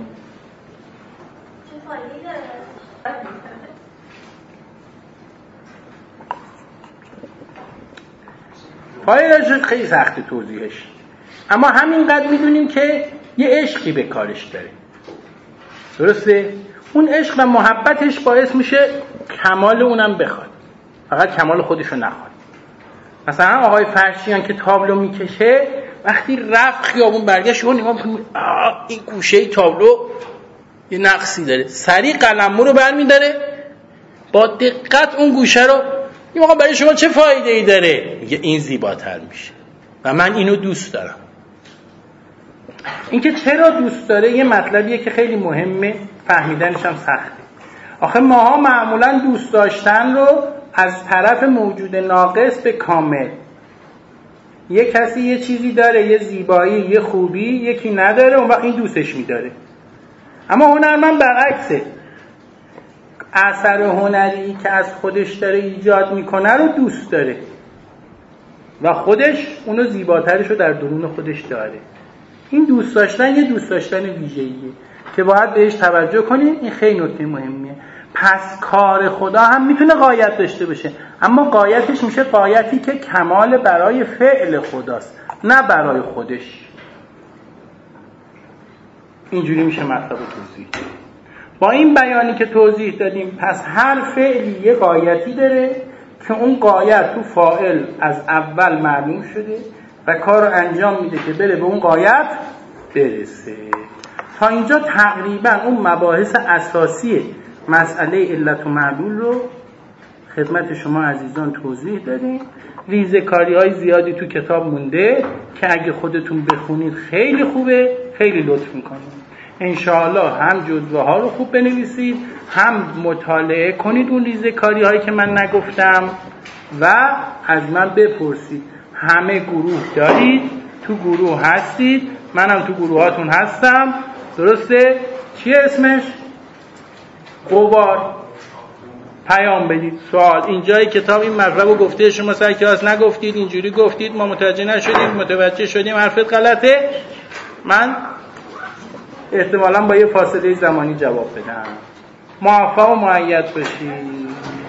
فایده‌اش خیلی سخت توضیحش، اما همینقدر میدونیم که یه عشقی به کارش داره. درسته؟ اون عشق و محبتش باعث میشه کمال اونم بخواد، فقط کمال خودشو نخواد. مثلا آقای فرشیان که تابلو میکشه، وقتی رفت خیابون برگشت و نگاه میکنه این گوشه تابلو یه نقصی داره، سریع قلمو رو برمی‌داره با دقت اون گوشه رو، این موقع برای شما چه فایده ای داره؟ میگه این زیباتر میشه و من اینو دوست دارم. اینکه چرا دوست داره یه مطلبیه که خیلی مهمه، فهمیدنش هم سخته. آخه ماها معمولا دوست داشتن رو از طرف موجود ناقص به کامل. یه کسی یه چیزی داره، یه زیبایی، یه خوبی، یکی نداره، اون وقت این دوستش میداره. اما هنرمند برعکسه، اثر هنری که از خودش داره ایجاد میکنه رو دوست داره و خودش اونو زیباترش رو در درون خودش داره. این دوست داشتن یه دوست داشتن ویژه‌ایه که باید بهش توجه کنیم. این خیلی نکته مهمیه. پس کار خدا هم میتونه غایت داشته باشه، اما غایتش میشه غایتی که کمال برای فعل خداست، نه برای خودش. اینجوری میشه مطلب توضیح. با این بیانی که توضیح دادیم، پس هر فعلی یه غایتی داره که اون غایت تو فاعل از اول معلوم شده و کار رو انجام میده که بره به اون غایت برسه. تا اینجا تقریبا اون مباحث اساسی مسئله علت و معلول رو خدمت شما عزیزان توضیح دادیم. ریزه‌کاری های زیادی تو کتاب مونده که اگه خودتون بخونید خیلی خوبه، خیلی لطف میکنه. انشاءالله هم جزوه ها رو خوب بنویسید، هم مطالعه کنید اون ریزه‌کاری هایی که من نگفتم و از من بپرسید. همه گروه دارید، تو گروه هستید، منم تو گروهاتون هستم. درسته؟ چیه اسمش؟ قوار. پیام بدید. سوال اینجای کتاب این مطلب رو گفته، شما سر کلاس نگفتید، اینجوری گفتید، ما متوجه نشدیم، متوجه شدیم حرفت غلطه، من احتمالاً با یه فاصله زمانی جواب بدم. موفق و مؤید باشید.